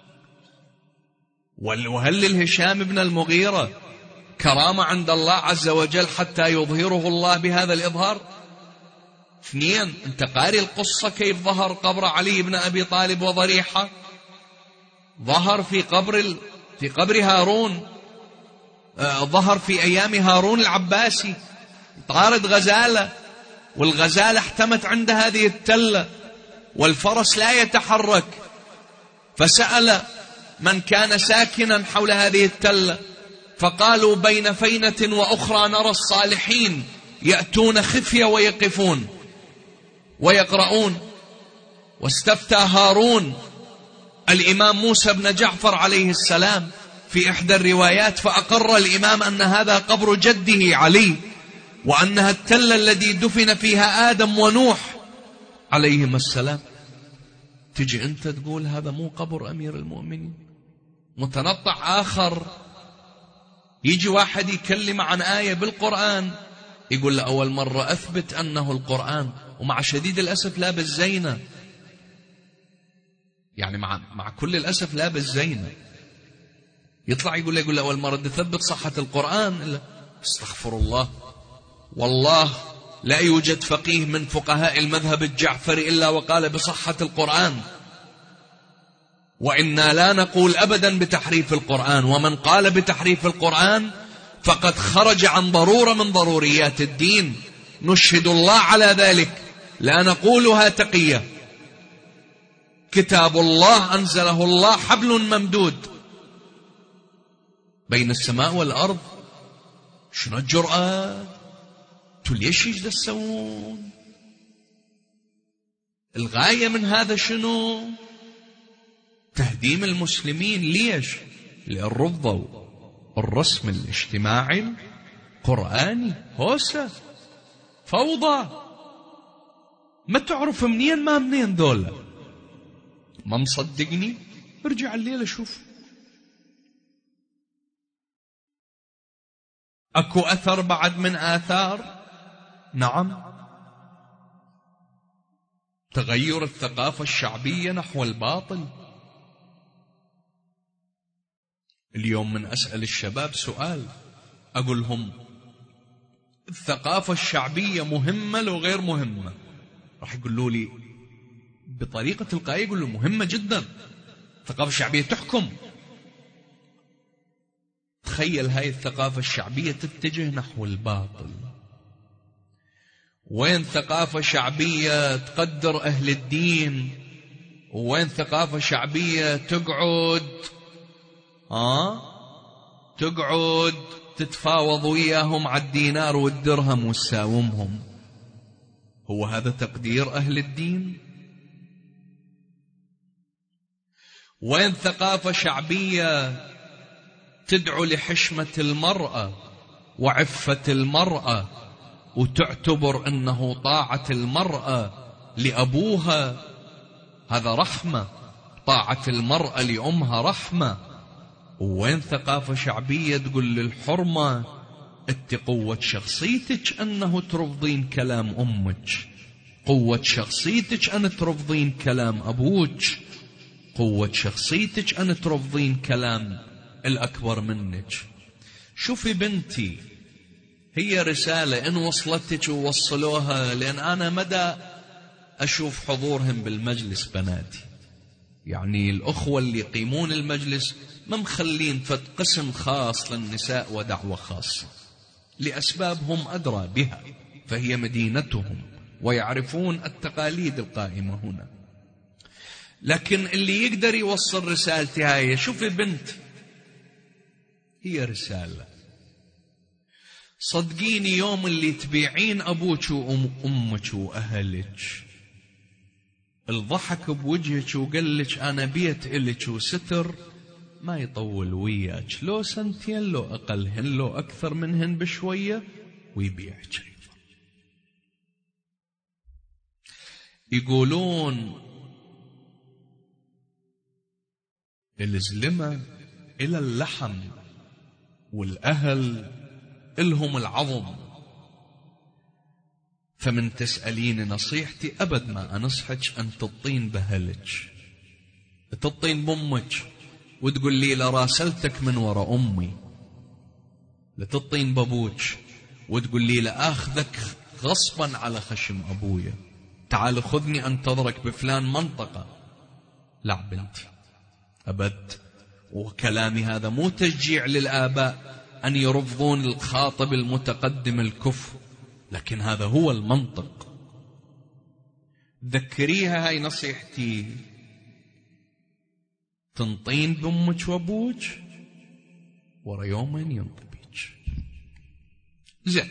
وهل الهشام بن المغيرة كرامة عند الله عز وجل حتى يظهره الله بهذا الإظهار؟ اثنين، أنت قاري القصة كيف ظهر قبر علي بن أبي طالب وضريحة؟ ظهر في قبر ال... في قبر هارون، آه ظهر في أيام هارون العباسي. طارد غزالة والغزالة احتمت عند هذه التلة والفرس لا يتحرك، فسأل من كان ساكنا حول هذه التلة فقالوا: بين فينة وأخرى نرى الصالحين يأتون خفية ويقفون ويقرؤون. واستفتى هارون الإمام موسى بن جعفر عليه السلام في إحدى الروايات فأقر الإمام أن هذا قبر جده علي، وأنها التلة الذي دفن فيها آدم ونوح عليهما السلام. تجي أنت تقول هذا مو قبر أمير المؤمنين؟ متنطع آخر يجي واحد يكلم عن آية بالقرآن يقول له أول مرة أثبت أنه القرآن، ومع شديد الأسف لابس زينة، يعني مع مع كل الأسف لابس زينة. يطلع يقول له يقول له أول مرة تثبت صحة القرآن. إلا استغفر الله، والله لا يوجد فقيه من فقهاء المذهب الجعفري إلا وقال بصحة القرآن، وإنا لا نقول أبدا بتحريف القرآن، ومن قال بتحريف القرآن فقد خرج عن ضرورة من ضروريات الدين، نشهد الله على ذلك، لا نقولها تقية. كتاب الله أنزله الله حبل ممدود بين السماء والأرض. شنو الجرأة؟ ليش يجلسون؟ الغاية من هذا شنو؟ تهديم المسلمين. ليش؟ لأن رفضوا الرسم الاجتماعي القرآني. هوسة فوضى، ما تعرف منين ما منين ذولا. ما مصدقني؟ ارجع الليلة شوف. أكو أثر بعد من آثار، نعم، تغير الثقافة الشعبية نحو الباطل. اليوم من أسأل الشباب سؤال أقول لهم الثقافة الشعبية مهمة لو غير مهمة؟ راح يقولوا لي بطريقة تلقائية، يقول له مهمة جدا، الثقافة الشعبية تحكم. تخيل هاي الثقافة الشعبية تتجه نحو الباطل. وين ثقافة شعبية تقدر أهل الدين؟ وين ثقافة شعبية تقعد آه تقعد تتفاوض وياهم على الدينار والدرهم وتساومهم؟ هو هذا تقدير أهل الدين؟ وين ثقافة شعبية تدعو لحشمة المرأة وعفة المرأة وتعتبر أنه طاعة المرأة لأبوها هذا رحمة، طاعة المرأة لأمها رحمة؟ وين ثقافة شعبية تقول للحرمة انت قوة شخصيتك أنه ترفضين كلام أمك، قوة شخصيتك أن ترفضين كلام أبوك، قوة شخصيتك أن ترفضين كلام الأكبر منك. شوفي بنتي، هي رسالة إن وصلتك ووصلوها، لأن أنا مدى أشوف حضورهم بالمجلس بناتي، يعني الأخوة اللي يقيمون المجلس ما مخلين فد قسم خاص للنساء ودعوة خاصة لأسباب هم أدرى بها، فهي مدينتهم ويعرفون التقاليد القائمة هنا. لكن اللي يقدر يوصل رسالتي هاي، شوفي بنت، هي رسالة. صدقيني يوم اللي تبيعين أبوك وأمك وأهلك، الضحك بوجهك وقلك أنا بيت إلك وستر ما يطول وياك، لو سنتين لو أقلهن لو أكثر منهن بشوية ويبيعك. يقولون الزلمة إلى اللحم والأهل إلهم العظم، فمن تسألين نصيحتي أبد ما أنصحك أن تطين بهلك، تطين بأمك وتقول لي لراسلتك من وراء أمي، لتطين بابوك وتقول لي لأخذك غصبا على خشم أبويا، تعال خذني أنتظرك بفلان منطقة. لا بنتي أبد. وكلامي هذا مو تشجيع للآباء أن يرفضون الخاطب المتقدم الكفر، لكن هذا هو المنطق. ذكريها، هاي نصيحتي، تنطين بأمك وأبوك ورا يومين ينطبيك. زين،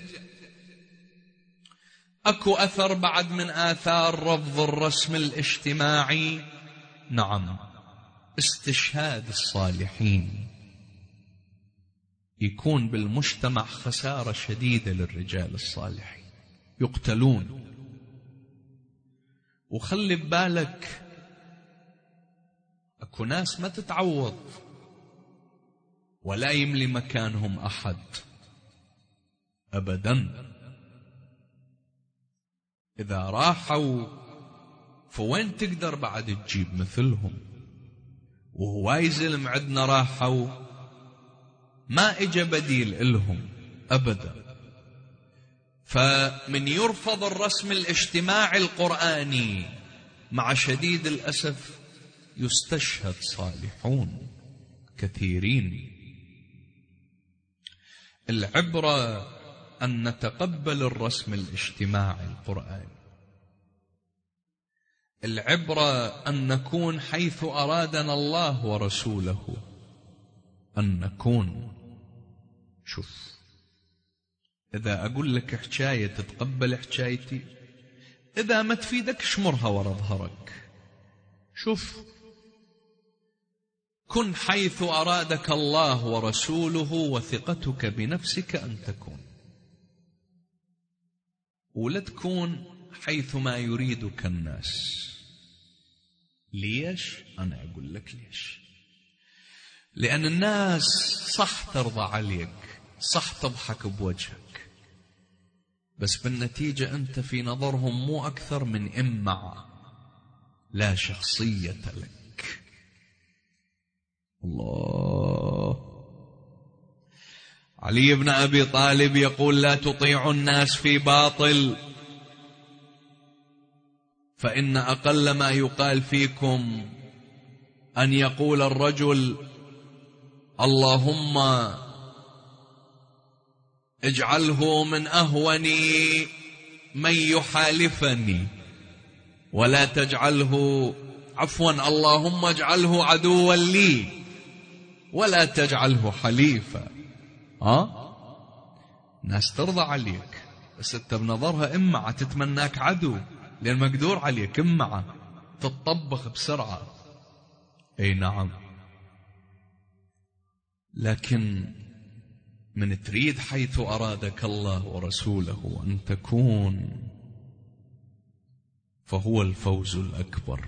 أكو أثر بعد من آثار رفض الرسم الاجتماعي. نعم، استشهاد الصالحين. يكون بالمجتمع خسارة شديدة للرجال الصالحين، يقتلون. وخلي ببالك أكو ناس ما تتعوض ولا يملي مكانهم أحد أبدا. إذا راحوا فوين تقدر بعد تجيب مثلهم؟ وهواي زلم عدنا راحوا ما إجا بديل إلهم أبدا. فمن يرفض الرسم الاجتماعي القرآني مع شديد الأسف يستشهد صالحون كثيرين. العبرة أن نتقبل الرسم الاجتماعي القرآني، العبرة أن نكون حيث أرادنا الله ورسوله أن نكون. شوف، إذا أقول لك حكاية تتقبل حكايتي، إذا ما تفيدك شمرها ورا ظهرك. شوف، كن حيث أرادك الله ورسوله وثقتك بنفسك أن تكون، ولا تكون حيث ما يريدك الناس. ليش؟ أنا أقول لك ليش. لأن الناس صح ترضى عليك، صح تضحك بوجهك، بس بالنتيجة أنت في نظرهم مو أكثر من إمع، لا شخصية لك. الله. علي بن أبي طالب يقول: لا تطيعوا الناس في باطل، فإن أقل ما يقال فيكم أن يقول الرجل: اللهم اجعله من أهوني من يحالفني، ولا تجعله عفوا اللهم اجعله عدوا لي ولا تجعله حليفا. ها؟ ناس ترضى عليك بس انت بنظرها إمعة، تتمناك عدو لأن مقدور عليك، إمعة تتطبخ بسرعة. أي نعم، لكن من تريد حيث أرادك الله ورسوله أن تكون فهو الفوز الأكبر.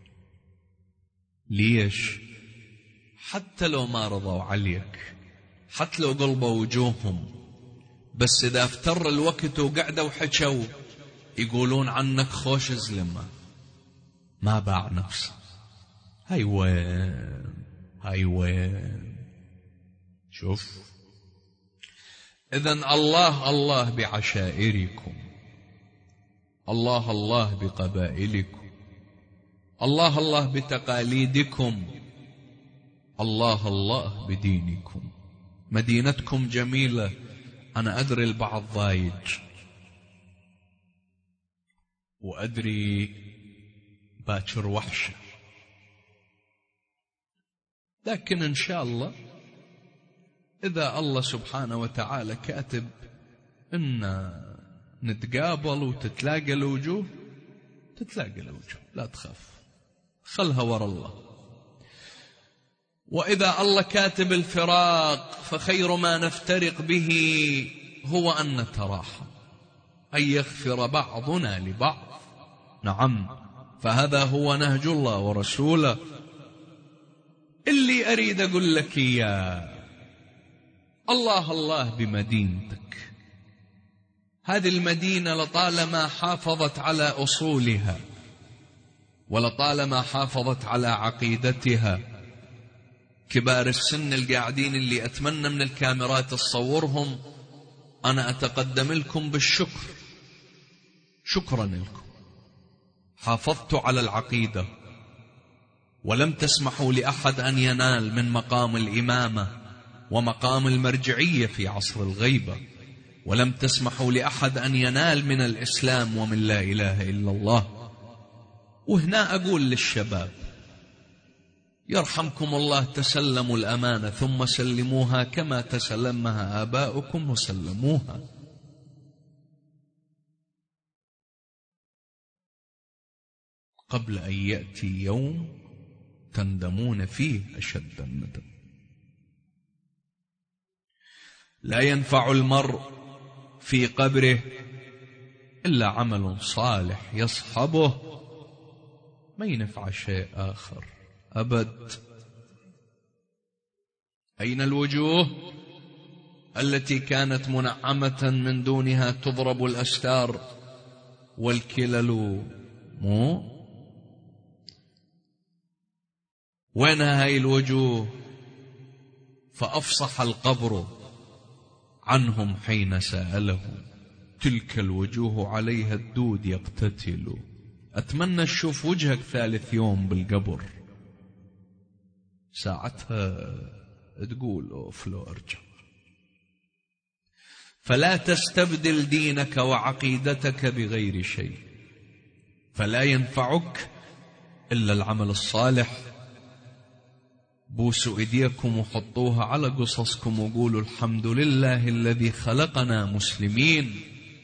ليش؟ حتى لو ما رضوا عليك، حتى لو قلبوا وجوههم، بس إذا افتر الوقت وقعدوا وحكوا يقولون عنك خوش زلمة، ما باع نفسه. هاي وين هاي وين. شوف، إذن الله الله بعشائركم، الله الله بقبائلكم، الله الله بتقاليدكم، الله الله بدينكم. مدينتكم جميلة، أنا أدري البعض ضايج، وأدري باكر وحشة، لكن إن شاء الله إذا الله سبحانه وتعالى كاتب إن نتقابل وتتلاقى الوجوه، تتلاقى الوجوه، لا تخاف، خلها ورا الله. وإذا الله كاتب الفراق فخير ما نفترق به هو أن نتراحم، أن يغفر بعضنا لبعض. نعم، فهذا هو نهج الله ورسوله. اللي أريد أقول لك إياه، الله الله بمدينتك. هذه المدينة لطالما حافظت على أصولها، ولطالما حافظت على عقيدتها. كبار السن القاعدين اللي أتمنى من الكاميرات تصورهم، أنا أتقدم لكم بالشكر، شكرا لكم، حافظتوا على العقيدة ولم تسمحوا لأحد أن ينال من مقام الإمامة ومقام المرجعية في عصر الغيبة، ولم تسمحوا لأحد أن ينال من الإسلام ومن لا إله إلا الله. وهنا أقول للشباب يرحمكم الله، تسلموا الأمانة ثم سلموها كما تسلمها آباؤكم وسلموها. قبل أن يأتي يوم تندمون فيه أشد الندم. لا ينفع المرء في قبره إلا عمل صالح يصحبه، ما ينفع شيء آخر أبد. أين الوجوه التي كانت منعمة من دونها تضرب الأستار والكلل؟ مو وين هاي الوجوه؟ فأفصح القبر عنهم حين سألهم، تلك الوجوه عليها الدود يقتتل. أتمنى أشوف وجهك ثالث يوم بالقبر، ساعتها تقول أوف لو أرجع. فلا تستبدل دينك وعقيدتك بغير شيء، فلا ينفعك إلا العمل الصالح. بوسوا إيديكم وحطوها على قصصكم وقولوا الحمد لله الذي خلقنا مسلمين.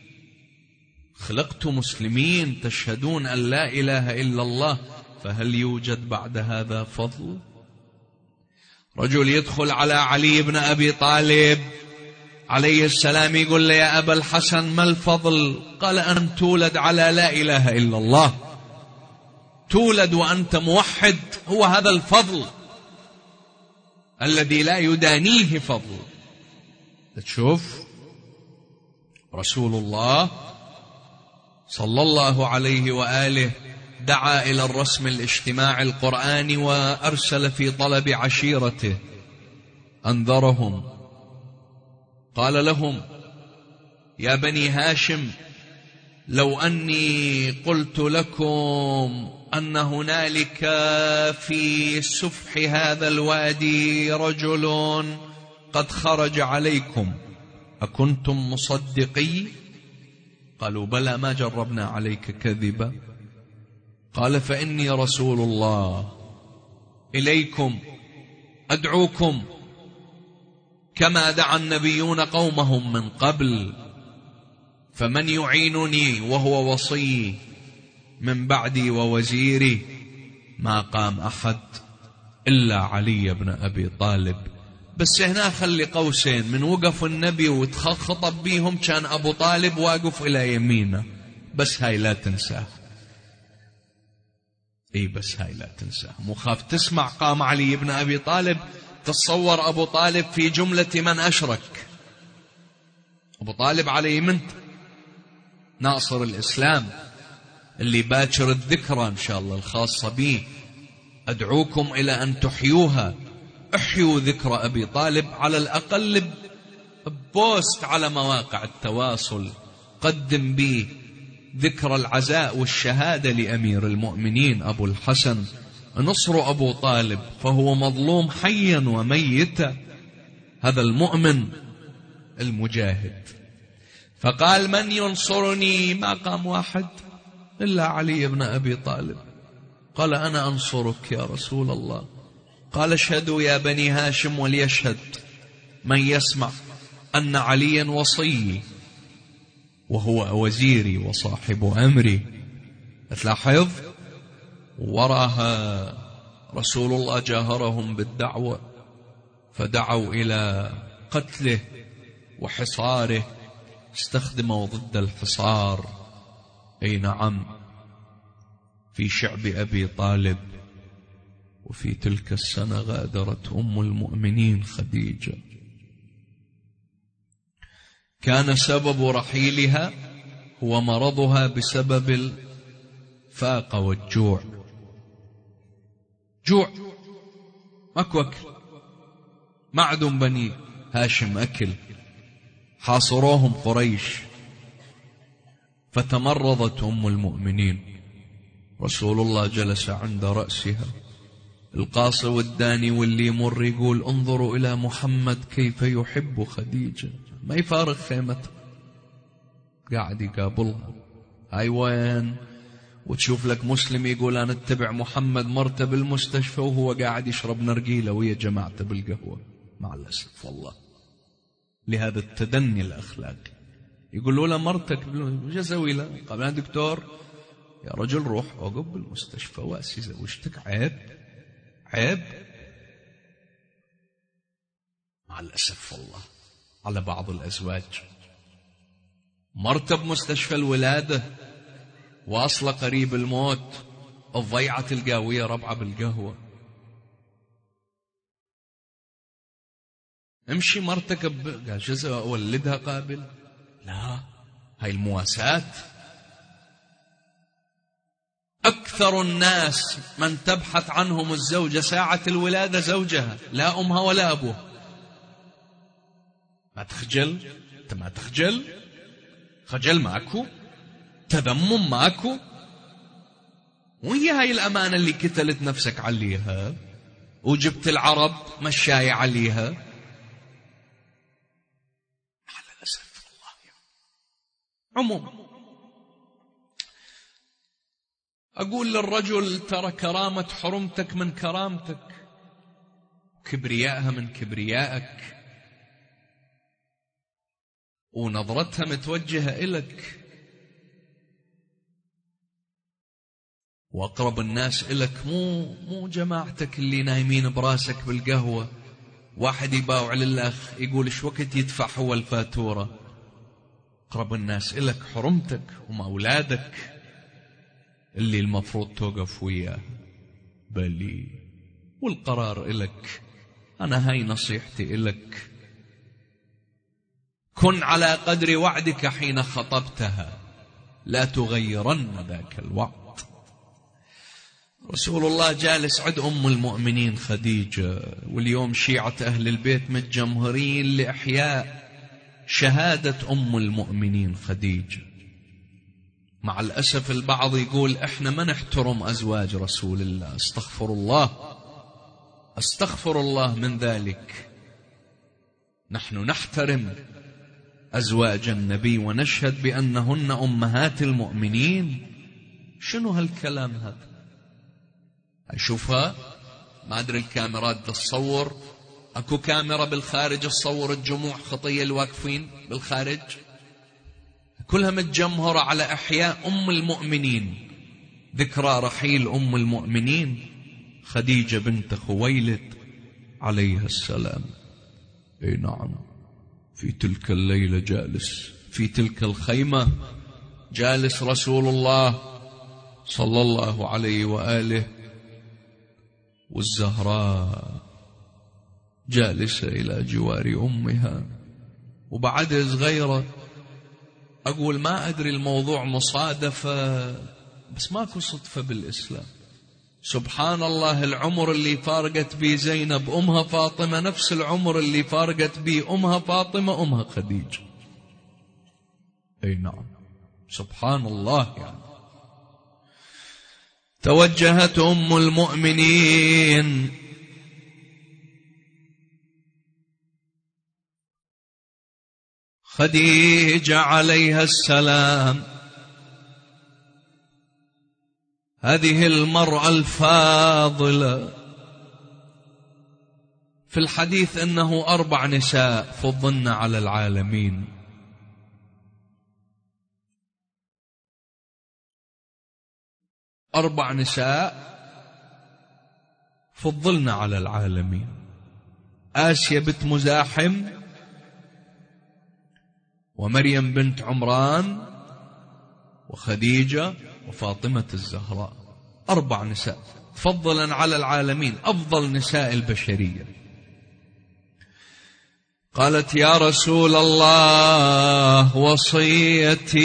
خلقت مسلمين تشهدون أن لا إله إلا الله، فهل يوجد بعد هذا فضل؟ رجل يدخل على علي بن أبي طالب عليه السلام يقول له يا أبا الحسن ما الفضل؟ قال أن تولد على لا إله إلا الله، تولد وأنت موحد، هو هذا الفضل الذي لا يدانيه فضل. تشوف رسول الله صلى الله عليه وآله دعا إلى الرسم الاجتماعي القرآني وأرسل في طلب عشيرته، أنذرهم قال لهم يا بني هاشم لو أني قلت لكم أن هنالك في سفح هذا الوادي رجل قد خرج عليكم أكنتم مصدقي؟ قالوا بلى ما جربنا عليك كذبا. قال فإني رسول الله إليكم أدعوكم كما دعا النبيون قومهم من قبل، فمن يعينني وهو وصي من بعدي ووزيري؟ ما قام أحد إلا علي بن أبي طالب. بس هنا خلي قوسين، من وقف النبي وتخطب بيهم كان أبو طالب واقف إلى يمينه، بس هاي لا تنساه. اي بس هاي لا تنساه، مو خاف تسمع قام علي بن أبي طالب تتصور أبو طالب في جملة من أشرك. أبو طالب على يمنت ناصر الإسلام اللي باكر الذكرى إن شاء الله الخاصة به، أدعوكم إلى أن تحيوها، احيوا ذكر أبي طالب على الأقل بوست على مواقع التواصل قدم به ذكر العزاء والشهادة لأمير المؤمنين أبو الحسن نصر أبو طالب، فهو مظلوم حيا وميتا، هذا المؤمن المجاهد. فقال من ينصرني؟ ما قام واحد إلا علي بن أبي طالب. قال أنا أنصرك يا رسول الله. قال اشهدوا يا بني هاشم وليشهد من يسمع أن عليا وصيي وهو وزيري وصاحب أمري. تلاحظ وراها رسول الله جاهرهم بالدعوة، فدعوا إلى قتله وحصاره، استخدموا ضد الحصار أي نعم في شعب أبي طالب. وفي تلك السنة غادرت أم المؤمنين خديجة. كان سبب رحيلها هو مرضها بسبب الفاقة والجوع. جوع، ماكو أكل، ما عندهم بني هاشم أكل، حاصروهم قريش، فتمرضت أم المؤمنين. رسول الله جلس عند رأسها، القاصي والداني واللي يمر يقول انظروا إلى محمد كيف يحب خديجة، ما يفارق خيمته، قاعد يقابلها. هاي وين؟ وتشوف لك مسلم يقول أنا اتبع محمد، مرته بالمستشفى وهو قاعد يشرب نرجيلة ويا جماعته بالقهوة. مع الأسف والله لهذا التدني الأخلاقي. يقولوا له مرتك وش أسوي له؟ قال أنا دكتور. يا رجل روح أقب بالمستشفى وأسي زوجتك، عيب عيب. مع الأسف والله على بعض الأزواج مرتب مستشفى الولادة واصلة قريب الموت، الضيعة القاوية ربعة بالقهوة. امشي مرتك قال جزء أولدها قابل. لا، هاي المواساة. أكثر الناس من تبحث عنهم الزوجة ساعة الولادة زوجها، لا أمها ولا أبوها. ما تخجل؟ أنت ما تخجل؟ خجل ماكو، تذمم ماكو. وهي هاي الأمانة اللي كتلت نفسك عليها وجبت العرب مشاي عليها. على الأسف الله. عموما أقول للرجل ترى كرامة حرمتك من كرامتك، كبريائها من كبريائك، ونظرتها متوجهة إلك، وأقرب الناس إلك مو مو جماعتك اللي نايمين براسك بالقهوة. واحد يباوع للأخ يقول إيش وقت يدفع هو الفاتورة. أقرب الناس إلك حرمتك ومولادك اللي المفروض توقف وياه. بلي والقرار إلك. أنا هاي نصيحتي إلك، كن على قدر وعدك حين خطبتها، لا تغيرن ذاك الوعد. رسول الله جالس عند أم المؤمنين خديجة، واليوم شيعة أهل البيت متجمهرين لإحياء شهادة أم المؤمنين خديجة. مع الأسف البعض يقول إحنا ما نحترم أزواج رسول الله. استغفر الله، استغفر الله من ذلك. نحن نحترم أزواج النبي ونشهد بأنهن أمهات المؤمنين. شنو هالكلام هذا؟ أشوفها، ما أدري الكاميرات تصور، أكو كاميرا بالخارج تصور الجموع خطية الواقفين بالخارج، كلها متجمهرة على إحياء أم المؤمنين، ذكرى رحيل أم المؤمنين خديجة بنت خويلد عليها السلام. أي نعم، في تلك الليلة جالس في تلك الخيمة جالس رسول الله صلى الله عليه وآله، والزهراء جالسة إلى جوار أمها وبعدها صغيرة. أقول ما أدري الموضوع مصادفة، بس ماكو صدفة بالإسلام. سبحان الله، العمر اللي فارقت به زينب أمها فاطمة نفس العمر اللي فارقت به أمها فاطمة أمها خديجة. أي نعم، سبحان الله. يعني توجهت أم المؤمنين خديجة عليها السلام، هذه المرأة الفاضلة. في الحديث أنه أربع نساء فضلن على العالمين. أربع نساء فضلن على العالمين: آسيا بنت مزاحم، ومريم بنت عمران، وخديجة، وفاطمة الزهراء. أربع نساء فضلا على العالمين، أفضل نساء البشرية. قالت: يا رسول الله، وصيتي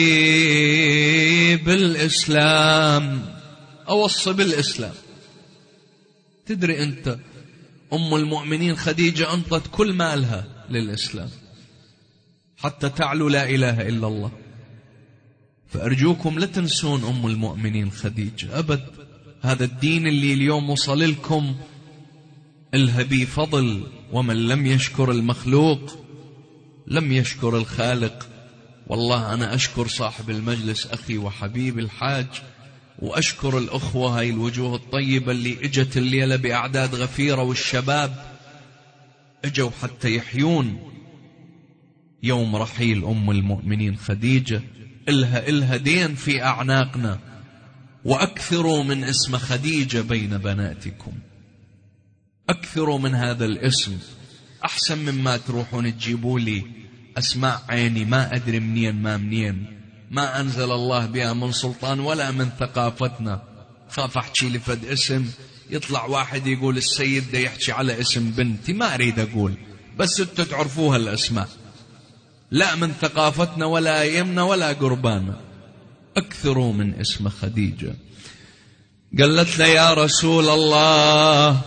بالإسلام، أوصي بالإسلام. تدري أنت أم المؤمنين خديجة أنطت كل مالها للإسلام حتى تعلو لا إله إلا الله. فأرجوكم لا تنسون أم المؤمنين خديجة أبد. هذا الدين اللي اليوم وصل لكم إلها بي فضل، ومن لم يشكر المخلوق لم يشكر الخالق. والله أنا أشكر صاحب المجلس أخي وحبيب الحاج، وأشكر الأخوة هاي الوجوه الطيبة اللي اجت الليلة بأعداد غفيرة، والشباب اجوا حتى يحيون يوم رحيل أم المؤمنين خديجة. إلها إلها دين في أعناقنا، وأكثروا من اسم خديجة بين بناتكم، أكثروا من هذا الاسم، أحسن مما تروحون تجيبوا لي أسماء عيني ما أدري منين ما منين، ما أنزل الله بها من سلطان ولا من ثقافتنا. خاف أحكي لفد اسم يطلع واحد يقول السيد ده يحكي على اسم بنتي، ما أريد أقول، بس أنتوا تعرفوها الأسماء، لا من ثقافتنا ولا يمنا ولا قربانا. أكثروا من اسم خديجة. قالت له: يا رسول الله،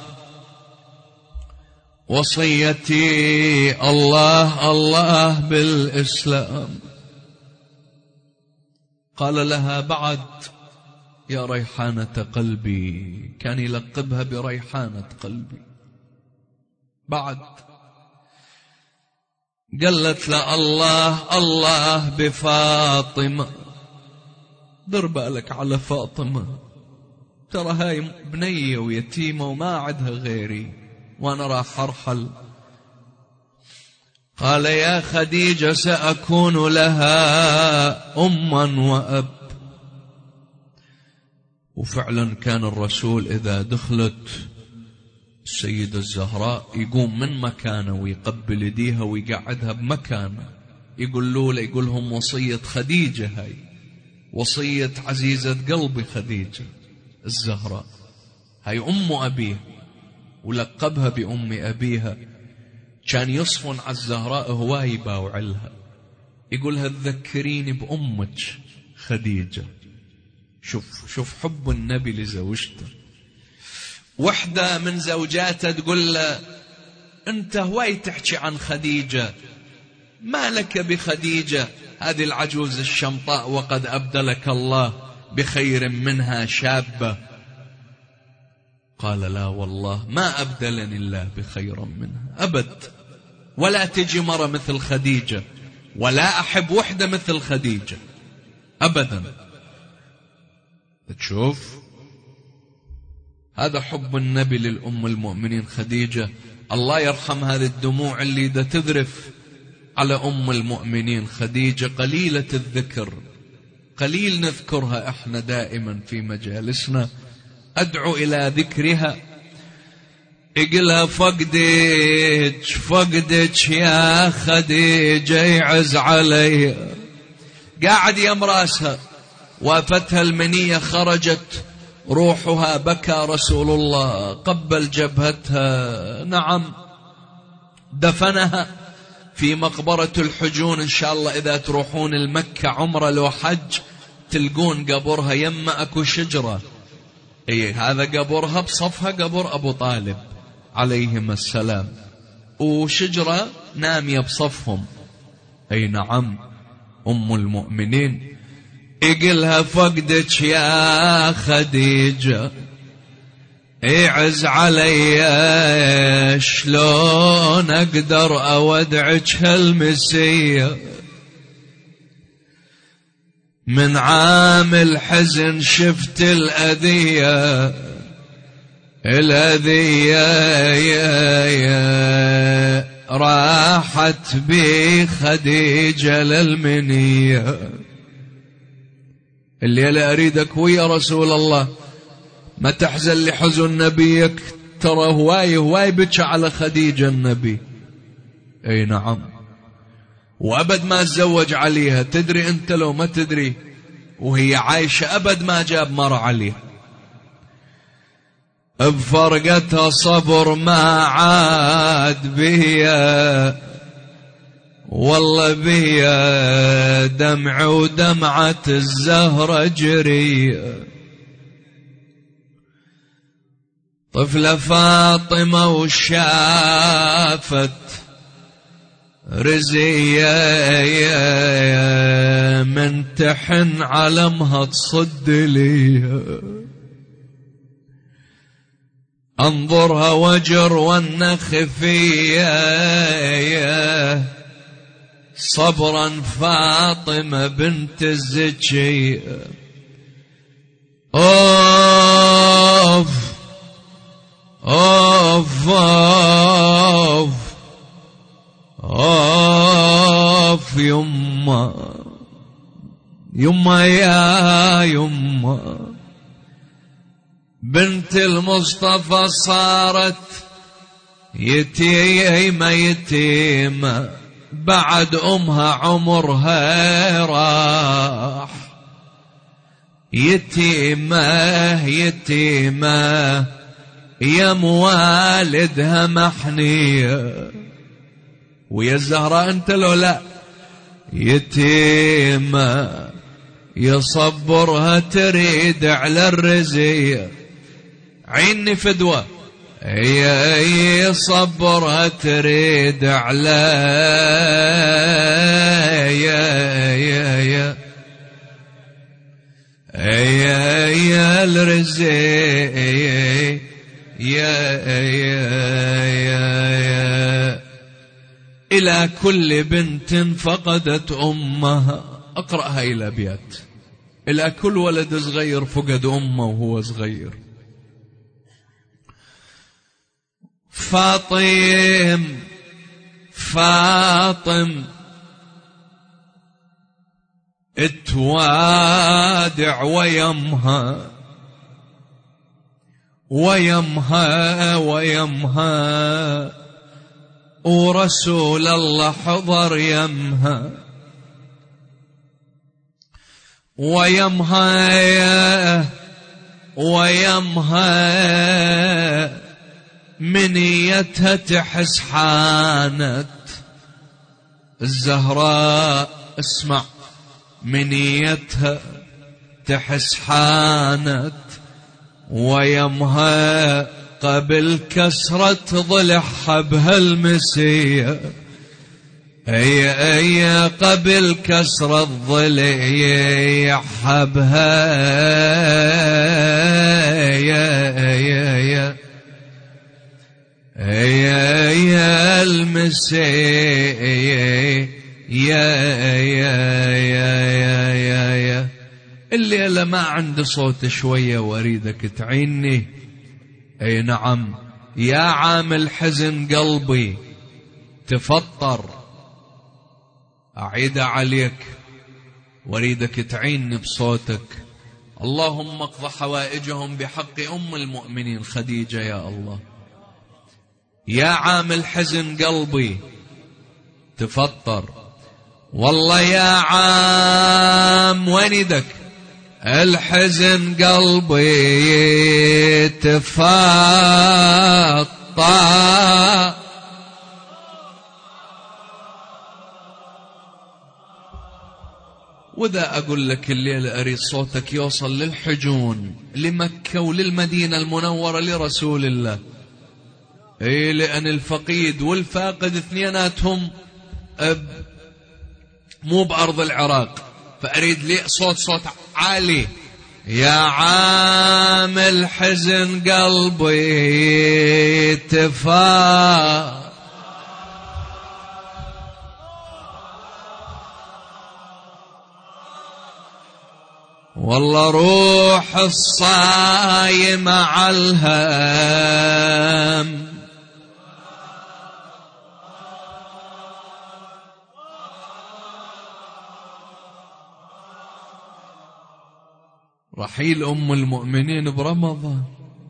وصيتي الله الله بالإسلام. قال لها: بعد يا ريحانة قلبي، كان يلقبها بريحانة قلبي. بعد. قالت له: الله الله بفاطمة، در بالك على فاطمة، ترى هاي بنية ويتيمة وما عدها غيري، وأنا راح أرحل. قال: يا خديجة، سأكون لها أما وأب. وفعلا كان الرسول إذا دخلت السيدة الزهراء يقوم من مكانه ويقبل يديها ويقعدها بمكانه، يقول له يقول لهم: وصية خديجة هاي، وصية عزيزة قلبي خديجة الزهراء، هاي أم أبيها، ولقبها بأم أبيها. كان يصفن على الزهراء هواي باوعلها، يقولها: تذكريني بأمك خديجة. شوف شوف حب النبي لزوجته. وحدة من زوجاته تقول له: أنت هواي تحكي عن خديجة، ما لك بخديجة هذه العجوز الشمطاء، وقد أبدلك الله بخير منها شابة. قال: لا والله ما أبدلني الله بخير منها أبد، ولا تجي مرة مثل خديجة، ولا أحب وحدة مثل خديجة أبدا. تشوف هذا حب النبي للأم المؤمنين خديجة. الله يرحم هذه الدموع اللي دا تذرف على أم المؤمنين خديجة، قليلة الذكر، قليل نذكرها احنا دائما في مجالسنا. أدعو إلى ذكرها. اقلها: فقدك فقدك يا خديجة يعز علي. قاعد يم راسها، وافتها المنية، خرجت روحها، بكى رسول الله، قبل جبهتها، نعم دفنها في مقبرة الحجون. إن شاء الله إذا تروحون المكة عمرة لو حج تلقون قبرها يم أكو شجرة اي هذا قبرها بصفها قبر أبو طالب عليهم السلام، وشجرة نامية بصفهم. اي نعم. أم المؤمنين يقلها فقدك يا خديجة يعز علي، شلون أقدر أودعك هالمسية، من عام الحزن شفت الأذية الأذية يا يا راحت بي خديجة للمنية. الليلة أريدك ويا رسول الله ما تحزن لحزن نبيك، ترى هواي هواي بكى على خديجة النبي. اي نعم. وأبد ما تزوج عليها، تدري أنت لو ما تدري وهي عايشة أبد ما جاب مرة عليها. بفرقتها صبر ما عاد بيا، والله بيا دمع ودمعة الزهرة جري. طفلة فاطمة وشافت رزية من تحن علمها تصد لي، انظرها وجر والنخ فيا، صبرا فاطمة بنت الزكي. اوف اوف اوف اوف يما يما يا يما، بنت المصطفى صارت يتيمة يتيمة، بعد أمها عمرها راح، يتيمة يتيمة يا موالدها محنية. ويا الزهراء انت لو لا يتيمة يصبرها تريد على الرزية، عيني فدوة هي يصبرها تريد على يا يا يا يا يا الرزية يا يا يا يا إلى كل بنت فقدت أمها. أقرأ هاي الأبيات. إلى كل ولد صغير فقد أمه وهو صغير. فاطم فاطم اتوادع ويمها ويمها ويمها، ورسول الله حضر يمها ويمها ويمها، منيتها تحس حانت الزهراء. اسمع، منيتها تحس حانت ويمها، قبل كسرة ضلعها بهالمسية. اي اي قبل كسرة ضلعها بها يا يا يا يا يا المسية يا يا يا يا يا يا. الليلة ما عندي صوت شوية واريدك تعيني. اي نعم. يا عامل حزن قلبي تفطر، اعيد عليك واريدك تعيني بصوتك. اللهم اقض حوائجهم بحق ام المؤمنين خديجة يا الله. يا عامل حزن قلبي تفطر، والله يا عام وين يدك الحزن قلبي تفطر، وذا أقول لك الليلة أريد صوتك يوصل للحجون، لمكة وللمدينة المنورة لرسول الله. إيه، لأن الفقيد والفاقد اثنيناتهم مو بأرض العراق، فأريد لي صوت صوت عالي. يا عامل حزن قلبي تفا، والله روح الصايم على الهم، رحيل أم المؤمنين برمضان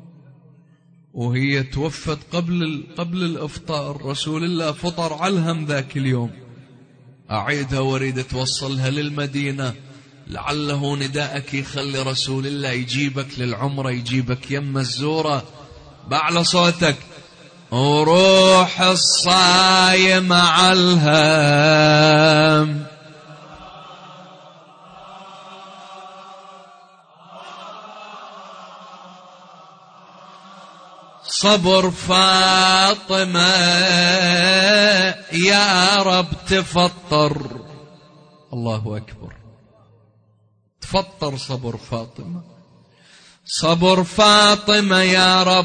وهي توفت قبل قبل الإفطار، رسول الله فطر على الهم ذاك اليوم. أعيدها واريد توصلها للمدينة، لعله نداءك يخلي رسول الله يجيبك للعمرة، يجيبك يم الزورة. بأعلى صوتك، وروح الصايم على الهم، صبر فاطمة يا رب تفطر. الله أكبر، تفطر صبر فاطمة، صبر فاطمة يا رب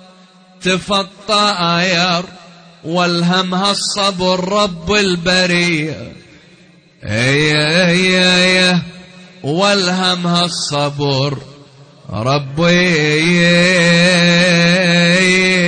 تفطر، والهمها الصبر رب البرية، اي اي اي والهمها الصبر ربي